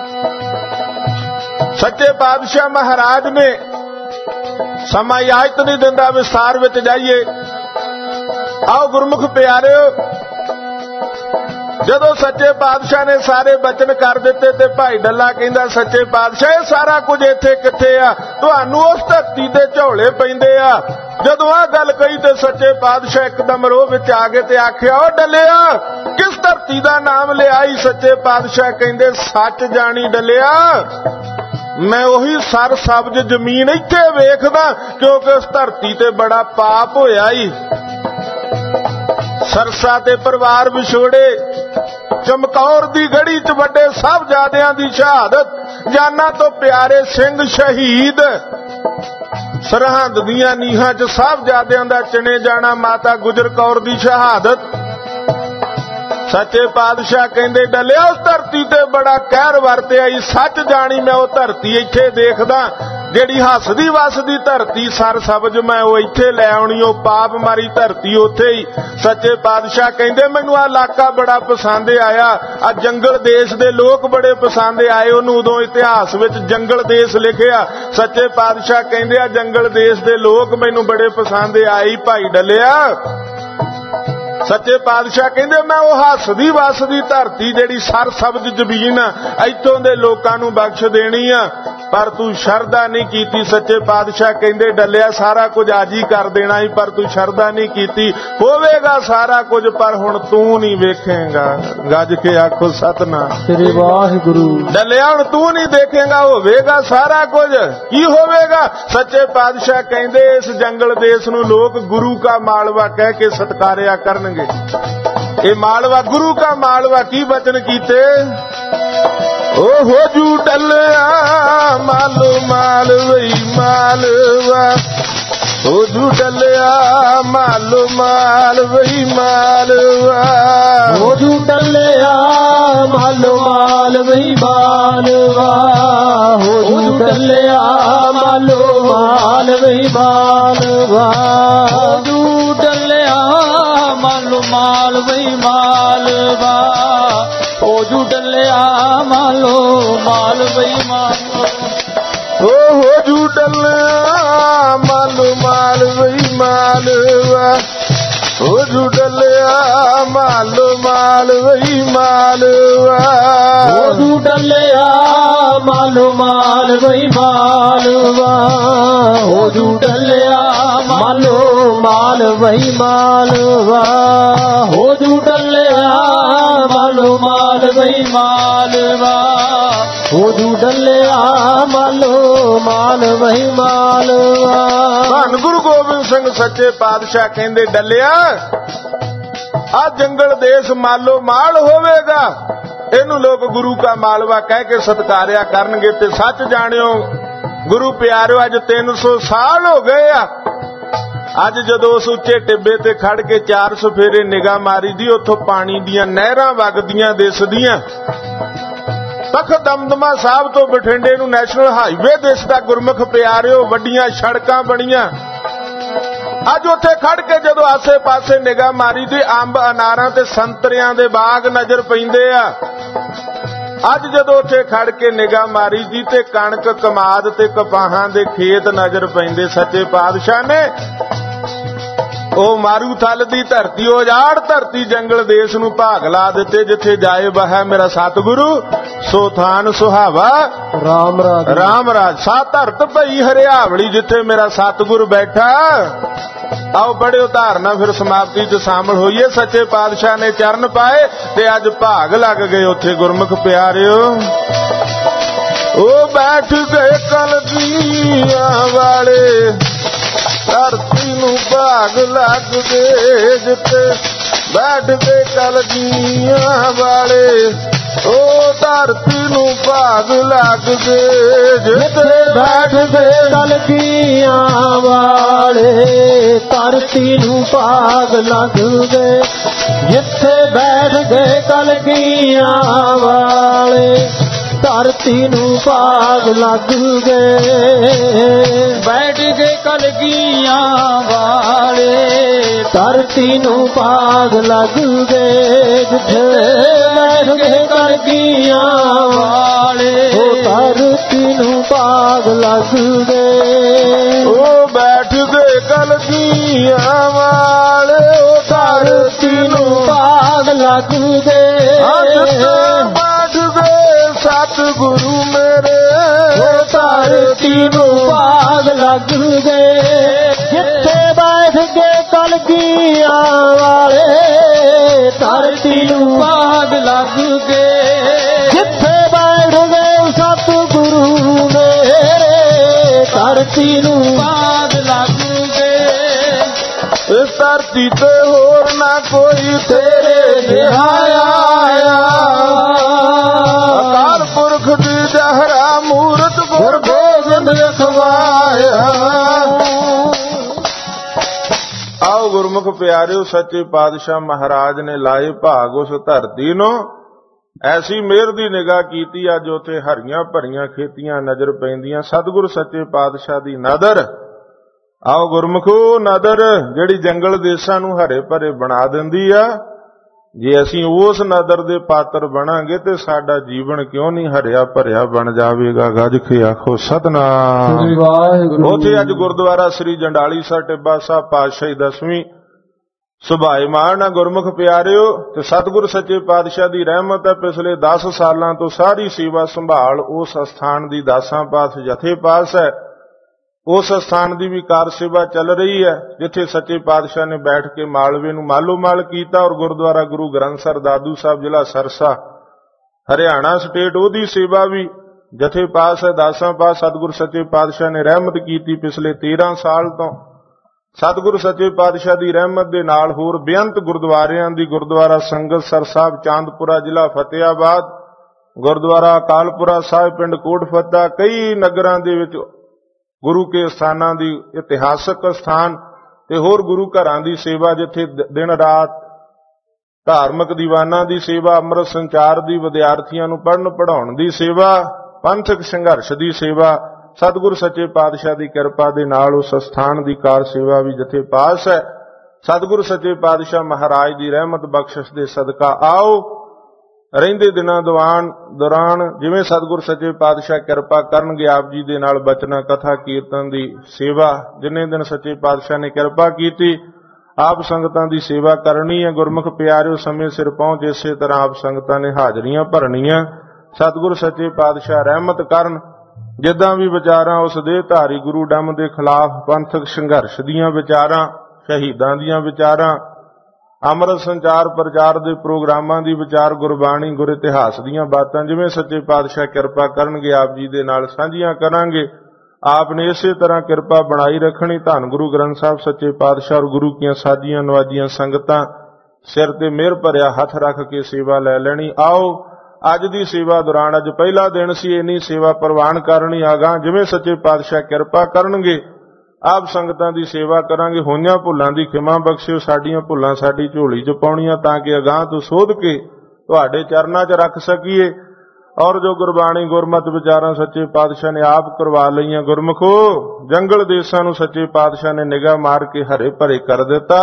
ਸੱਚੇ ਪਾਤਸ਼ਾਹ ਮਹਾਰਾਜ ਨੇ ਸਮਾਂ ਇਜਾਜ਼ਤ ਨਹੀਂ ਦਿੰਦਾ ਵਿਸਤਾਰ ਵਿੱਚ ਜਾਈਏ। ਆਓ ਗੁਰਮੁਖ ਪਿਆਰਿਓ, ਜਦੋਂ ਸੱਚੇ ਪਾਤਸ਼ਾਹ ਨੇ ਸਾਰੇ ਬਚਨ ਕਰ ਦਿੱਤੇ ਤੇ ਭਾਈ ਡੱਲਾ ਕਹਿੰਦਾ ਸੱਚੇ ਪਾਤਸ਼ਾਹ ਇਹ ਸਾਰਾ ਕੁਝ ਇੱਥੇ ਕਿੱਥੇ ਆ, ਤੁਹਾਨੂੰ ਉਸ ਧਰਤੀ ਦੇ ਝੋਲੇ ਪੈਂਦੇ ਆ। ਜਦੋਂ ਆਹ ਗੱਲ ਕਹੀ ਤੇ ਸੱਚੇ ਪਾਤਸ਼ਾਹ ਇੱਕਦਮ ਰੋਹ ਵਿੱਚ ਆ ਗਏ ਤੇ ਆਖਿਆ, ਉਹ ਡੱਲਿਆ ਕਿਸ ਧਰਤੀ ਦਾ ਨਾਮ ਲਿਆਈ? ਸੱਚੇ ਪਾਤਸ਼ਾਹ ਕਹਿੰਦੇ ਸੱਚ ਜਾਣੀ ਡੱਲਿਆ, ਮੈਂ ਉਹੀ ਸਰ ਸਬਜ਼ ਜ਼ਮੀਨ ਇੱਥੇ ਵੇਖਦਾ ਕਿਉਂਕਿ ਉਸ ਧਰਤੀ ਤੇ ਬੜਾ ਪਾਪ ਹੋਇਆ ਈ। ਸਰਸਾ ਤੇ ਪਰਿਵਾਰ ਵਿਛੋੜੇ, ਚਮਕੌਰ ਦੀ ਗੜੀ 'ਚ ਵੱਡੇ ਸਾਹਿਬਜ਼ਾਦਿਆਂ ਦੀ ਸ਼ਹਾਦਤ, ਜਾਨਾਂ ਤੋਂ ਪਿਆਰੇ ਸਿੰਘ ਸ਼ਹੀਦ, ਸਰਹੰਦ ਦੀਆਂ ਨੀਹਾਂ 'ਚ ਸਾਹਿਬਜ਼ਾਦਿਆਂ ਦਾ ਚਿਣੇ ਜਾਣਾ, ਮਾਤਾ ਗੁਜਰ ਕੌਰ ਦੀ ਸ਼ਹਾਦਤ। ਸੱਚੇ ਪਾਤਸ਼ਾਹ ਕਹਿੰਦੇ ਡੱਲਿਆ ਉਸ ਧਰਤੀ ਤੇ ਬੜਾ ਕਹਿਰ ਵਰਤਿਆ ਈ, ਸੱਚ ਜਾਣੀ ਮੈਂ ਉਹ ਧਰਤੀ ਇੱਥੇ ਦੇਖਦਾ ਜਿਹੜੀ ਹੱਸਦੀ ਵਸਦੀ ਧਰਤੀ ਸਰ ਸਬਜ਼ ਮੈਂ ਉਹ ਇੱਥੇ ਲੈ ਆਉਣੀ, ਉਹ ਪਾਪ ਮਾਰੀ ਧਰਤੀ ਉੱਥੇ ਹੀ। ਸੱਚੇ ਪਾਤਸ਼ਾਹ ਕਹਿੰਦੇ ਮੈਨੂੰ ਆਹ ਇਲਾਕਾ ਬੜਾ ਪਸੰਦ ਆਇਆ, ਆ ਜੰਗਲ ਦੇਸ਼ ਦੇ ਲੋਕ ਬੜੇ ਪਸੰਦ ਆਏ। ਉਹਨੂੰ ਉਦੋਂ ਇਤਿਹਾਸ ਵਿੱਚ ਜੰਗਲ ਦੇਸ਼ ਲਿਖਿਆ। ਸੱਚੇ ਪਾਤਸ਼ਾਹ ਕਹਿੰਦੇ ਆ ਜੰਗਲ ਦੇਸ਼ ਦੇ ਲੋਕ ਮੈਨੂੰ ਬੜੇ ਪਸੰਦ ਆਏ ਭਾਈ ਡੱਲਿਆ। ਸੱਚੇ ਪਾਤਸ਼ਾਹ ਕਹਿੰਦੇ ਮੈਂ ਉਹ ਹੱਸਦੀ ਵਸਦੀ ਧਰਤੀ ਜਿਹੜੀ ਸਰ ਸਬਜ਼ ਜ਼ਮੀਨ ਇੱਥੋਂ ਦੇ ਲੋਕਾਂ ਨੂੰ ਬਖਸ਼ ਦੇਣੀ ਆ, ਪਰ ਤੂੰ ਸ਼ਰਧਾ ਨਹੀਂ ਕੀਤੀ। ਸੱਚੇ ਪਾਤਸ਼ਾਹ ਕਹਿੰਦੇ ਡੱਲਿਆ ਸਾਰਾ ਕੁਝ ਅੱਜ ਹੀ ਕਰ ਦੇਣਾ ਹੀ, ਪਰ ਤੂੰ ਸ਼ਰਧਾ ਨਹੀਂ ਕੀਤੀ। ਹੋਵੇਗਾ ਸਾਰਾ ਕੁਝ ਪਰ ਹੁਣ ਤੂੰ ਨਹੀਂ ਵੇਖੇਂਗਾ। ਗੱਜ ਕੇ ਆਖੋ ਸਤਿਨਾਮ ਸ੍ਰੀ ਵਾਹਿਗੁਰੂ। ਡੱਲਿਆ ਹੁਣ ਤੂੰ ਨਹੀਂ ਦੇਖੇਂਗਾ, ਹੋਵੇਗਾ ਸਾਰਾ ਕੁਝ। ਕੀ ਹੋਵੇਗਾ? ਸੱਚੇ ਪਾਤਸ਼ਾਹ ਕਹਿੰਦੇ ਇਸ ਜੰਗਲ ਦੇਸ਼ ਨੂੰ ਲੋਕ ਗੁਰੂ ਕਾ ਮਾਲਵਾ ਕਹਿ ਕੇ ਸਤਕਾਰਿਆ ਕਰਨਗੇ। ਇਹ ਮਾਲਵਾ ਗੁਰੂ ਕਾ ਮਾਲਵਾ ਕੀ ਬਚਨ ਕੀਤੇ? ਓ ਹੋ ਜੂ ਡੱਲਿਆ ਮਾਲੋ ਮਾਲਵਈ ਮਾਲਵਾ, ਹੋ ਜੂ ਡੱਲਿਆ ਮਾਲੋ ਮਾਲਵਈ ਮਾਲਵਾ, ਹੋ ਜੂ ਡੱਲਿਆ ਮਾਲੋ ਮਾਲਵਈ ਮਾਲਵਾ, ਹੋ ਜੂ ਡੱਲਿਆ ਮਾਲੋ ਮਾਲਵਈ ਮਾਲਵਾ, ਹੋ ਜੂ ਡੱਲਿਆ ਮਾਲੋ ਮਾਲਵਈ ਮਾਲਵਾ, ਹੋ ਜੂ ਡੱਲਿਆ ਮਾਲੋ ਮਾਲਵਈ ਮਾਲਵਾ, ਹੋ ਜੂ ਡੱਲਿਆ ਮਾਲੋ ਮਾਲਵਈ ਮਾਲਵਾ, ਹੋ ਜੂ ਡੱਲਿਆ ਮਾਲੋ ਮਾਲਵਈ ਮਾਲਵਾ, ਹੋ ਜੂ ਡੱਲਿਆ ਮਾਲੋ ਮਾਲਵਈ ਮਾਲਵਾ, ਹੋ ਜੂ ਡੱਲਿਆ ਮਾਲੋ ਮਾਲਵਈ ਮਾਲਵਾ, ਹੋ ਜੂ ਡੱਲਿਆ ਮਾਲੋ ਮਾਲਵਈ ਮਾਲਵਾ, ਹੋ ਜੂ ਡੱਲਿਆ ਮਾਲੋ ਮਾਲਵਈ ਮਾਲਵਾ। ਧੰਨ ਗੁਰੂ ਗੋਬਿੰਦ ਸਿੰਘ ਸੱਚੇ ਪਾਤਸ਼ਾਹ ਕਹਿੰਦੇ ਡੱਲਿਆ ਆ ਜੰਗਲ ਦੇਸ਼ ਮਾਲੋ ਮਾਲ ਹੋਵੇਗਾ, ਇਹਨੂੰ ਲੋਕ ਗੁਰੂ ਕਾ ਮਾਲਵਾ ਕਹਿ ਕੇ ਸਤਕਾਰਿਆ ਕਰਨਗੇ। ਤੇ ਸੱਚ ਜਾਣਿਓ ਗੁਰੂ ਪਿਆਰਿਓ ਅੱਜ 300 ਸਾਲ ਹੋ ਗਏ ਆ। ਅੱਜ ਜਦੋਂ ਉਸ ਉੱਚੇ ਟਿੱਬੇ ਤੇ ਖੜ ਕੇ 4 ਸਫੇਰੇ ਨਿਗਾਹ ਮਾਰੀ ਦੀ, ਉੱਥੋਂ ਪਾਣੀ ਦੀਆਂ ਨਹਿਰਾਂ ਵਗਦੀਆਂ ਦਿਸਦੀਆਂ। ਤਖਤ ਦਮਦਮਾ ਸਾਹਿਬ ਤੋਂ ਬਠਿੰਡੇ ਨੂੰ ਨੈਸ਼ਨਲ ਹਾਈਵੇ ਦਿਸਦਾ। ਗੁਰਮੁਖ ਪਿਆਰਿਓ ਵੱਡੀਆਂ ਸੜਕਾਂ ਬਣੀਆਂ। ਅੱਜ ਉੱਥੇ ਖੜ ਕੇ ਜਦੋਂ ਆਸੇ-ਪਾਸੇ ਨਿਗਾਹ ਮਾਰੀ ਦੀ, ਅੰਬ ਅਨਾਰਾਂ ਤੇ ਸੰਤਰਿਆਂ ਦੇ ਬਾਗ ਨਜ਼ਰ ਪੈਂਦੇ ਆ। ਅੱਜ ਜਦੋਂ ਉੱਥੇ ਖੜ ਕੇ ਨਿਗਾਹ ਮਾਰੀ ਦੀ ਤੇ ਕਣਕ ਕਮਾਦ ਤੇ ਕਪਾਹਾਂ ਦੇ ਖੇਤ ਨਜ਼ਰ ਪੈਂਦੇ। ਸੱਚੇ ਪਾਤਸ਼ਾਹ ਨੇ ਉਹ ਮਾਰੂ ਥਲ ਦੀ ਧਰਤੀ, ਉਹ ਉਜਾੜ ਧਰਤੀ ਜੰਗਲ ਦੇਸ਼ ਨੂੰ ਭਾਗ ਲਾ ਦਿੱਤੇ। ਜਿੱਥੇ ਜਾਏ ਬਹਿ ਮੇਰਾ ਸਤਿਗੁਰੂ, ਸੋ ਥਾਨ ਸੁਹਾਵਾ ਰਾਮ ਰਾਜ, ਰਾਮ ਰਾਜ। ਸਾ ਧਰਤ ਭਈ ਹਰਿਆਵਲੀ, ਜਿੱਥੇ ਮੇਰਾ ਸਤਿਗੁਰ ਬੈਠਾ। ਆਓ ਬੜੇ ਉਦਾਹਰਨਾਂ ਫਿਰ ਸਮਾਪਤੀ 'ਚ ਸ਼ਾਮਲ ਹੋਈਏ। ਸੱਚੇ ਪਾਤਸ਼ਾਹ ਨੇ ਚਰਨ ਪਾਏ ਤੇ ਅੱਜ ਭਾਗ ਲੱਗ ਗਏ ਉੱਥੇ। ਗੁਰਮੁਖ ਪਿਆਰਿਓ ਉਹ ਬੈਠ ਗਏ ਕਲਗੀਆਂ ਵਾਲੇ, ਧਰਤੀ ਨੂੰ ਭਾਗ ਲੱਗ ਗਏ ਜਿੱਥੇ ਬੈਠ ਗਏ ਕਲਗੀਆਂ ਵਾਲੇ, ਉਹ ਧਰਤੀ ਨੂੰ ਭਾਗ ਲੱਗਦੇ ਜਿੱਥੇ ਬੈਠ ਗਏ ਕਲਗੀਆਂ ਵਾਲੇ, ਧਰਤੀ ਨੂੰ ਭਾਗ ਲੱਗ ਗਏ। ਜਿੱਥੇ ਬੈਠ ਗਏ ਕਲਗੀਆਂ ਵਾਲੇ, ਧਰਤੀ ਨੂੰ ਭਾਗ ਲੱਗ ਗਏ। ਬੈਠ ਗਏ ਕਲਗੀਆਂ ਵਾਲੇ, ਧਰਤੀ ਨੂੰ ਭਾਗ ਲੱਗ ਗਏ। ਜਿੱਥੇ ਬੈਠ ਗਏ ਕਲਗੀਆਂ ਵਾਲੇ, ਉਹ ਧਰਤੀ ਨੂੰ ਭਾਗ ਲੱਗ ਗਏ। ਉਹ ਬੈਠ ਗਏ ਕਲਗੀਆਂ ਵਾਲੇ, ਉਹ ਧਰਤੀ ਨੂੰ ਭਾਗ ਲੱਗ ਗਏ। ਬੈਠ ਗਏ ਸਤਿਗੁਰੂ ਮੇਰੇ, ਉਹ ਧਰਤੀ ਨੂੰ ਭਾਗ ਲੱਗ ਗਏ। ਜਿੱਥੇ ਬੈਠ ਗਏ ਕਲਗੀਆਂ ਵਾਲੇ, ਧਰਤੀ ਨੂੰ ਭਾਗ ਲੱਗ ਗਏ। ਜਿੱਥੇ ਬੈਠ ਗਏ ਸਤਿਗੁਰੂ ਮੇਰੇ, ਧਰਤੀ ਨੂੰ ਭਾਗ ਲੱਗ ਗਏ। ਇਸ ਧਰਤੀ ਤੇ ਹੋਰ ਨਾ ਕੋਈ ਤੇਰੇ ਜਿਹਾ ਆਇਆ। ਅਕਾਲ ਪੁਰਖ ਦੀ ਜਹਰਾ ਮੂਰਤ ਗੁਰ ਗੋਬਿੰਦ ਅਖਵਾਇਆ। ਆਓ ਗੁਰਮੁਖ ਪਿਆਰਿਓ, ਸੱਚੇ ਪਾਤਸ਼ਾਹ ਮਹਾਰਾਜ ਨੇ ਲਾਏ ਭਾਗ ਉਸ ਧਰਤੀ ਨੂੰ। ਐਸੀ ਮਿਹਰ ਦੀ ਨਿਗਾਹ ਕੀਤੀ ਅੱਜ ਉੱਥੇ ਹਰੀਆਂ ਭਰੀਆਂ ਖੇਤੀਆਂ ਨਜ਼ਰ ਪੈਂਦੀਆਂ। ਸਤਿਗੁਰ ਸੱਚੇ ਪਾਤਸ਼ਾਹ ਦੀ ਨਦਰ। ਆਓ ਗੁਰਮੁਖੋ, ਨਦਰ ਜਿਹੜੀ ਜੰਗਲ ਦੇਸਾਂ ਨੂੰ ਹਰੇ ਭਰੇ ਬਣਾ ਦਿੰਦੀ ਆ, ਜੇ ਅਸੀਂ ਉਸ ਨਦਰ ਦੇ ਪਾਤਰ ਬਣਾਂਗੇ ਤੇ ਸਾਡਾ ਜੀਵਨ ਕਿਉਂ ਨਹੀਂ ਹਰਿਆ ਭਰਿਆ ਬਣ ਜਾਵੇਗਾ। ਗੱਜ ਕੇ ਆਖੋ ਸਤਿਨਾਮ ਵਾਹਿਗੁਰੂ। ਉੱਥੇ ਅੱਜ ਗੁਰਦੁਆਰਾ ਸ੍ਰੀ ਜੰਡਾਲੀ ਸਾਹਿਬ ਟਿੱਬਾ ਸਾਹਿਬ ਪਾਤਸ਼ਾਹੀ 10ਵੀਂ ਸੁਭਾਏਮਾਨ ਆ ਗੁਰਮੁਖ ਪਿਆਰਿਓ। ਤੇ ਸਤਿਗੁਰ ਸੱਚੇ ਪਾਤਸ਼ਾਹ ਦੀ ਰਹਿਮਤ ਹੈ, ਪਿਛਲੇ 10 ਸਾਲਾਂ ਤੋਂ ਸਾਰੀ ਸੇਵਾ ਸੰਭਾਲ ਉਸ ਅਸਥਾਨ ਦੀ ਦਾਸਾਂ ਪਾਸ ਜਥੇ ਪਾਸ ਹੈ। ਉਸ ਸਥਾਨ ਦੀ ਵੀ ਕਾਰ ਸੇਵਾ ਚੱਲ ਰਹੀ ਹੈ, ਜਿੱਥੇ ਸੱਚੇ ਪਾਤਸ਼ਾਹ ਨੇ ਬੈਠ ਕੇ ਮਾਲਵੇ ਨੂੰ ਮਾਲੋ ਮਾਲ ਕੀਤਾ। ਔਰ ਗੁਰਦੁਆਰਾ ਗੁਰੂ ਗ੍ਰੰਥ ਸਾਹਿਬ ਦਾਦੂ ਸਾਹਿਬ ਜ਼ਿਲ੍ਹਾ ਸਰਸਾ ਹਰਿਆਣਾ ਸਟੇਟ, ਉਹਦੀ ਸੇਵਾ ਵੀ ਜਥੇ ਪਾਸ ਹੈ, ਦਾਸਾਂ ਪਾਸ। ਸਤਿਗੁਰ ਸੱਚੇ ਪਾਤਸ਼ਾਹ ਨੇ ਰਹਿਮਤ ਕੀਤੀ ਪਿਛਲੇ 13 ਸਾਲ ਤੋਂ। ਸਤਿਗੁਰ ਸੱਚੇ ਪਾਤਸ਼ਾਹ ਦੀ ਰਹਿਮਤ ਦੇ ਨਾਲ ਹੋਰ ਬੇਅੰਤ ਗੁਰਦੁਆਰਿਆਂ ਦੀ ਗੁਰਦੁਆਰਾ ਸੰਗਤਸਰ ਸਾਹਿਬ ਚਾਂਦਪੁਰਾ ਜ਼ਿਲ੍ਹਾ ਫਤਿਆਬਾਦ, ਗੁਰਦੁਆਰਾ ਅਕਾਲਪੁਰਾ ਸਾਹਿਬ ਪਿੰਡ ਕੋਟਫੱਤਾ, ਕਈ ਨਗਰਾਂ ਦੇ ਵਿੱਚ ਗੁਰੂ ਕੇ ਸਥਾਨਾਂ ਦੀ ਇਤਿਹਾਸਕ ਸਥਾਨ ਤੇ ਹੋਰ ਗੁਰੂ ਘਰਾਂ ਦੀ ਸੇਵਾ, ਜਿੱਥੇ ਦਿਨ ਰਾਤ ਧਾਰਮਿਕ ਦੀਵਾਨਾਂ ਦੀ ਸੇਵਾ, ਅੰਮ੍ਰਿਤ ਸੰਚਾਰ ਦੀ, ਵਿਦਿਆਰਥੀਆਂ ਨੂੰ ਪੜ੍ਹਨ ਪੜ੍ਹਾਉਣ ਦੀ ਸੇਵਾ, ਪੰਥਕ ਸੰਘਰਸ਼ ਦੀ ਸੇਵਾ। ਸਤਿਗੁਰ ਸੱਚੇ ਪਾਤਸ਼ਾਹ ਦੀ ਕਿਰਪਾ ਦੇ ਨਾਲ ਉਸ ਸਥਾਨ ਦੀ ਕਾਰ ਸੇਵਾ ਵੀ ਜਥੇ ਪਾਸ ਹੈ। ਸਤਿਗੁਰ ਸੱਚੇ ਪਾਤਸ਼ਾਹ ਮਹਾਰਾਜ ਦੀ ਰਹਿਮਤ ਬਖਸ਼ਿਸ਼ ਦੇ ਸਦਕਾ ਆਓ ਰਹਿੰਦੇ ਦਿਨਾਂ ਦੌਰਾਨ ਜਿਵੇਂ ਸਤਿਗੁਰ ਸੱਚੇ ਪਾਤਸ਼ਾਹ ਕਿਰਪਾ ਕਰਨਗੇ, ਆਪ ਜੀ ਦੇ ਨਾਲ ਬਚਨਾ ਕਥਾ ਕੀਰਤਨ ਦੀ ਸੇਵਾ ਜਿੰਨੇ ਦਿਨ ਸੱਚੇ ਪਾਤਸ਼ਾਹ ਨੇ ਕਿਰਪਾ ਕੀਤੀ, ਆਪ ਸੰਗਤਾਂ ਦੀ ਸੇਵਾ ਕਰਨੀ ਹੈ। ਗੁਰਮੁਖ ਪਿਆਰਿਓ, ਸਮੇਂ ਸਿਰ ਪਹੁੰਚ, ਇਸੇ ਤਰ੍ਹਾਂ ਆਪ ਸੰਗਤਾਂ ਨੇ ਹਾਜ਼ਰੀਆਂ ਭਰਨੀਆਂ। ਸਤਿਗੁਰ ਸੱਚੇ ਪਾਤਸ਼ਾਹ ਰਹਿਮਤ ਕਰਨ। ਜਿੱਦਾਂ ਵੀ ਵਿਚਾਰਾਂ ਉਸ ਦੇ ਧਾਰੀ ਗੁਰੂ ਡੰਮ ਦੇ ਖਿਲਾਫ, ਪੰਥਕ ਸੰਘਰਸ਼ ਦੀਆਂ ਵਿਚਾਰਾਂ, ਸ਼ਹੀਦਾਂ ਦੀਆਂ ਵਿਚਾਰਾਂ, ਅੰਮ੍ਰਿਤ ਸੰਚਾਰ ਪ੍ਰਚਾਰ ਦੇ ਪ੍ਰੋਗਰਾਮਾਂ ਦੀ ਵਿਚਾਰ, ਗੁਰਬਾਣੀ ਗੁਰ ਇਤਿਹਾਸ ਦੀਆਂ ਬਾਤਾਂ ਜਿਵੇਂ ਸੱਚੇ ਪਾਤਸ਼ਾਹ ਕਿਰਪਾ ਕਰਨਗੇ ਆਪ ਜੀ ਦੇ ਨਾਲ ਸਾਂਝੀਆਂ ਕਰਾਂਗੇ। ਆਪ ਨੇ ਇਸੇ ਤਰ੍ਹਾਂ ਕਿਰਪਾ ਬਣਾਈ ਰੱਖਣੀ। ਧੰਨ ਗੁਰੂ ਗ੍ਰੰਥ ਸਾਹਿਬ ਸੱਚੇ ਪਾਤਸ਼ਾਹ ਔਰ ਗੁਰੂ ਕੀਆਂ ਸਾਜੀਆਂ ਨਵਾਜੀਆਂ ਸੰਗਤਾਂ ਸਿਰ ਤੇ ਮਿਹਰ ਭਰਿਆ ਹੱਥ ਰੱਖ ਕੇ ਸੇਵਾ ਲੈ ਲੈਣੀ। ਆਓ ਅੱਜ ਦੀ ਸੇਵਾ ਦੌਰਾਨ, ਅੱਜ ਪਹਿਲਾ ਦਿਨ ਸੀ, ਇੰਨੀ ਸੇਵਾ ਪ੍ਰਵਾਨ ਕਰਨੀ। ਆਗਾਂ ਜਿਵੇਂ ਸੱਚੇ ਪਾਤਸ਼ਾਹ ਕਿਰਪਾ ਕਰਨਗੇ ਆਪ ਸੰਗਤਾਂ ਦੀ ਸੇਵਾ ਕਰਾਂਗੇ। ਹੋਈਆਂ ਭੁੱਲਾਂ ਦੀ ਖਿਮਾ ਬਖਸ਼ਿਓ, ਸਾਡੀਆਂ ਭੁੱਲਾਂ ਸਾਡੀ ਝੋਲੀ 'ਚ ਪਾਉਣੀਆਂ ਤਾਂ ਕਿ ਅਗਾਂਹ ਤੋਂ ਸੋਧ ਕੇ ਤੁਹਾਡੇ ਚਰਨਾਂ 'ਚ ਰੱਖ ਸਕੀਏ। ਔਰ ਜੋ ਗੁਰਬਾਣੀ ਗੁਰਮਤਿ ਵਿਚਾਰਾਂ ਸੱਚੇ ਪਾਤਸ਼ਾਹ ਨੇ ਆਪ ਕਰਵਾ ਲਈਆਂ। ਗੁਰਮੁਖੋ, ਜੰਗਲ ਦੇਸਾਂ ਨੂੰ ਸੱਚੇ ਪਾਤਸ਼ਾਹ ਨੇ ਨਿਗਾਹ ਮਾਰ ਕੇ ਹਰੇ ਭਰੇ ਕਰ ਦਿੱਤਾ,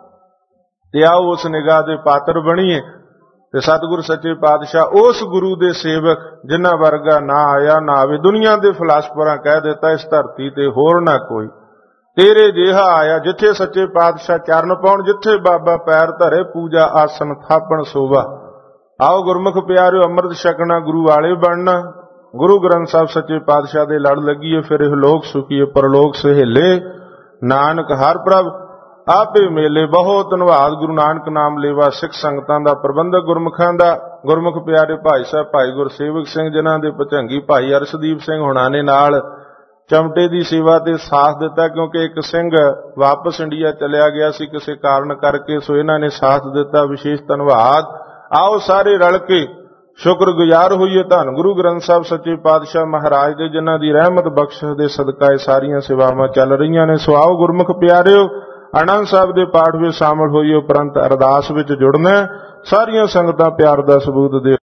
ਤੇ ਆਓ ਉਸ ਨਿਗਾਹ ਦੇ ਪਾਤਰ ਬਣੀਏ ਤੇ ਸਤਿਗੁਰ ਸੱਚੇ ਪਾਤਸ਼ਾਹ ਉਸ ਗੁਰੂ ਦੇ ਸੇਵਕ ਜਿਨ੍ਹਾਂ ਵਰਗਾ ਨਾ ਆਇਆ ਨਾ ਆਵੇ। ਦੁਨੀਆ ਦੇ ਫਿਲਾਸਫਰਾਂ ਕਹਿ ਦਿੱਤਾ ਇਸ ਧਰਤੀ ਤੇ ਹੋਰ ਨਾ ਕੋਈ ਤੇਰੇ ਜਿਹਾ ਆਇਆ। ਜਿੱਥੇ ਸੱਚੇ ਪਾਤਸ਼ਾਹ ਚਰਨ ਪਾਉਣ, ਜਿੱਥੇ ਬਾਬਾ ਪੈਰ ਧਰੇ, ਪੂਜਾ ਆਸਨ ਥਾਪਣ ਸੋਭਾ। ਆਓ ਗੁਰਮੁਖ ਪਿਆਰਿਓ, ਅੰਮ੍ਰਿਤ ਛਕਣਾ, ਗੁਰੂ ਵਾਲੇ ਬਣਨਾ, ਗੁਰੂ ਗ੍ਰੰਥ ਸਾਹਿਬ ਸੱਚੇ ਪਾਤਸ਼ਾਹ ਦੇ ਲੜ ਲੱਗੀਏ। ਫਿਰ ਇਹ ਲੋਕ ਸੁਖੀਏ ਪਰਲੋਕ ਸਹੇਲੇ, ਨਾਨਕ ਹਰ ਪ੍ਰਭ ਆਪੇ ਮੇਲੇ। ਬਹੁਤ ਧੰਨਵਾਦ ਗੁਰੂ ਨਾਨਕ ਨਾਮ ਲੇਵਾ ਸਿੱਖ ਸੰਗਤਾਂ ਦਾ, ਪ੍ਰਬੰਧਕ ਗੁਰਮੁਖਾਂ ਦਾ। ਗੁਰਮੁਖ ਪਿਆਰੇ ਭਾਈ ਸਾਹਿਬ ਭਾਈ ਗੁਰਸੇਵਕ ਸਿੰਘ, ਜਿਨ੍ਹਾਂ ਦੇ ਭਚੰਗੀ ਭਾਈ ਅਰਸ਼ਦੀਪ ਸਿੰਘ ਹੋਣਾ ਨੇ ਨਾਲ ਚਮਟੇ ਦੀ ਸੇਵਾ ਤੇ ਸਾਥ ਦਿੱਤਾ, ਕਿਉਂਕਿ ਇੱਕ ਸਿੰਘ ਵਾਪਸ ਇੰਡੀਆ ਚਲਿਆ ਗਿਆ ਸੀ ਕਿਸੇ ਕਾਰਨ ਕਰਕੇ, ਸੋ ਇਹਨਾਂ ਨੇ ਸਾਥ ਦਿੱਤਾ। ਵਿਸ਼ੇਸ਼ ਧੰਨਵਾਦ। ਆਓ ਸਾਰੇ ਰਲ ਕੇ ਸ਼ੁਕਰਗੁਜ਼ਾਰ ਹੋਈਏ ਧੰਨ ਗੁਰੂ ਗ੍ਰੰਥ ਸਾਹਿਬ ਸੱਚੇ ਪਾਤਸ਼ਾਹ ਮਹਾਰਾਜ ਦੇ, ਜਿਨ੍ਹਾਂ ਦੀ ਰਹਿਮਤ ਬਖਸ਼ਿਸ਼ ਦੇ ਸਦਕਾ ਇਹ ਸਾਰੀਆਂ ਸੇਵਾਵਾਂ ਚੱਲ ਰਹੀਆਂ ਨੇ। ਸੋ ਆਓ ਗੁਰਮੁਖ ਪਿਆਰਿਓ, ਆਨੰਦ ਸਾਹਿਬ ਦੇ ਪਾਠ ਵਿੱਚ ਸ਼ਾਮਲ ਹੋਈਏ, ਉਪਰੰਤ ਅਰਦਾਸ ਵਿੱਚ ਜੁੜਨਾ। ਸਾਰੀਆਂ ਸੰਗਤਾਂ ਪਿਆਰ ਦਾ ਸਬੂਤ ਦੇ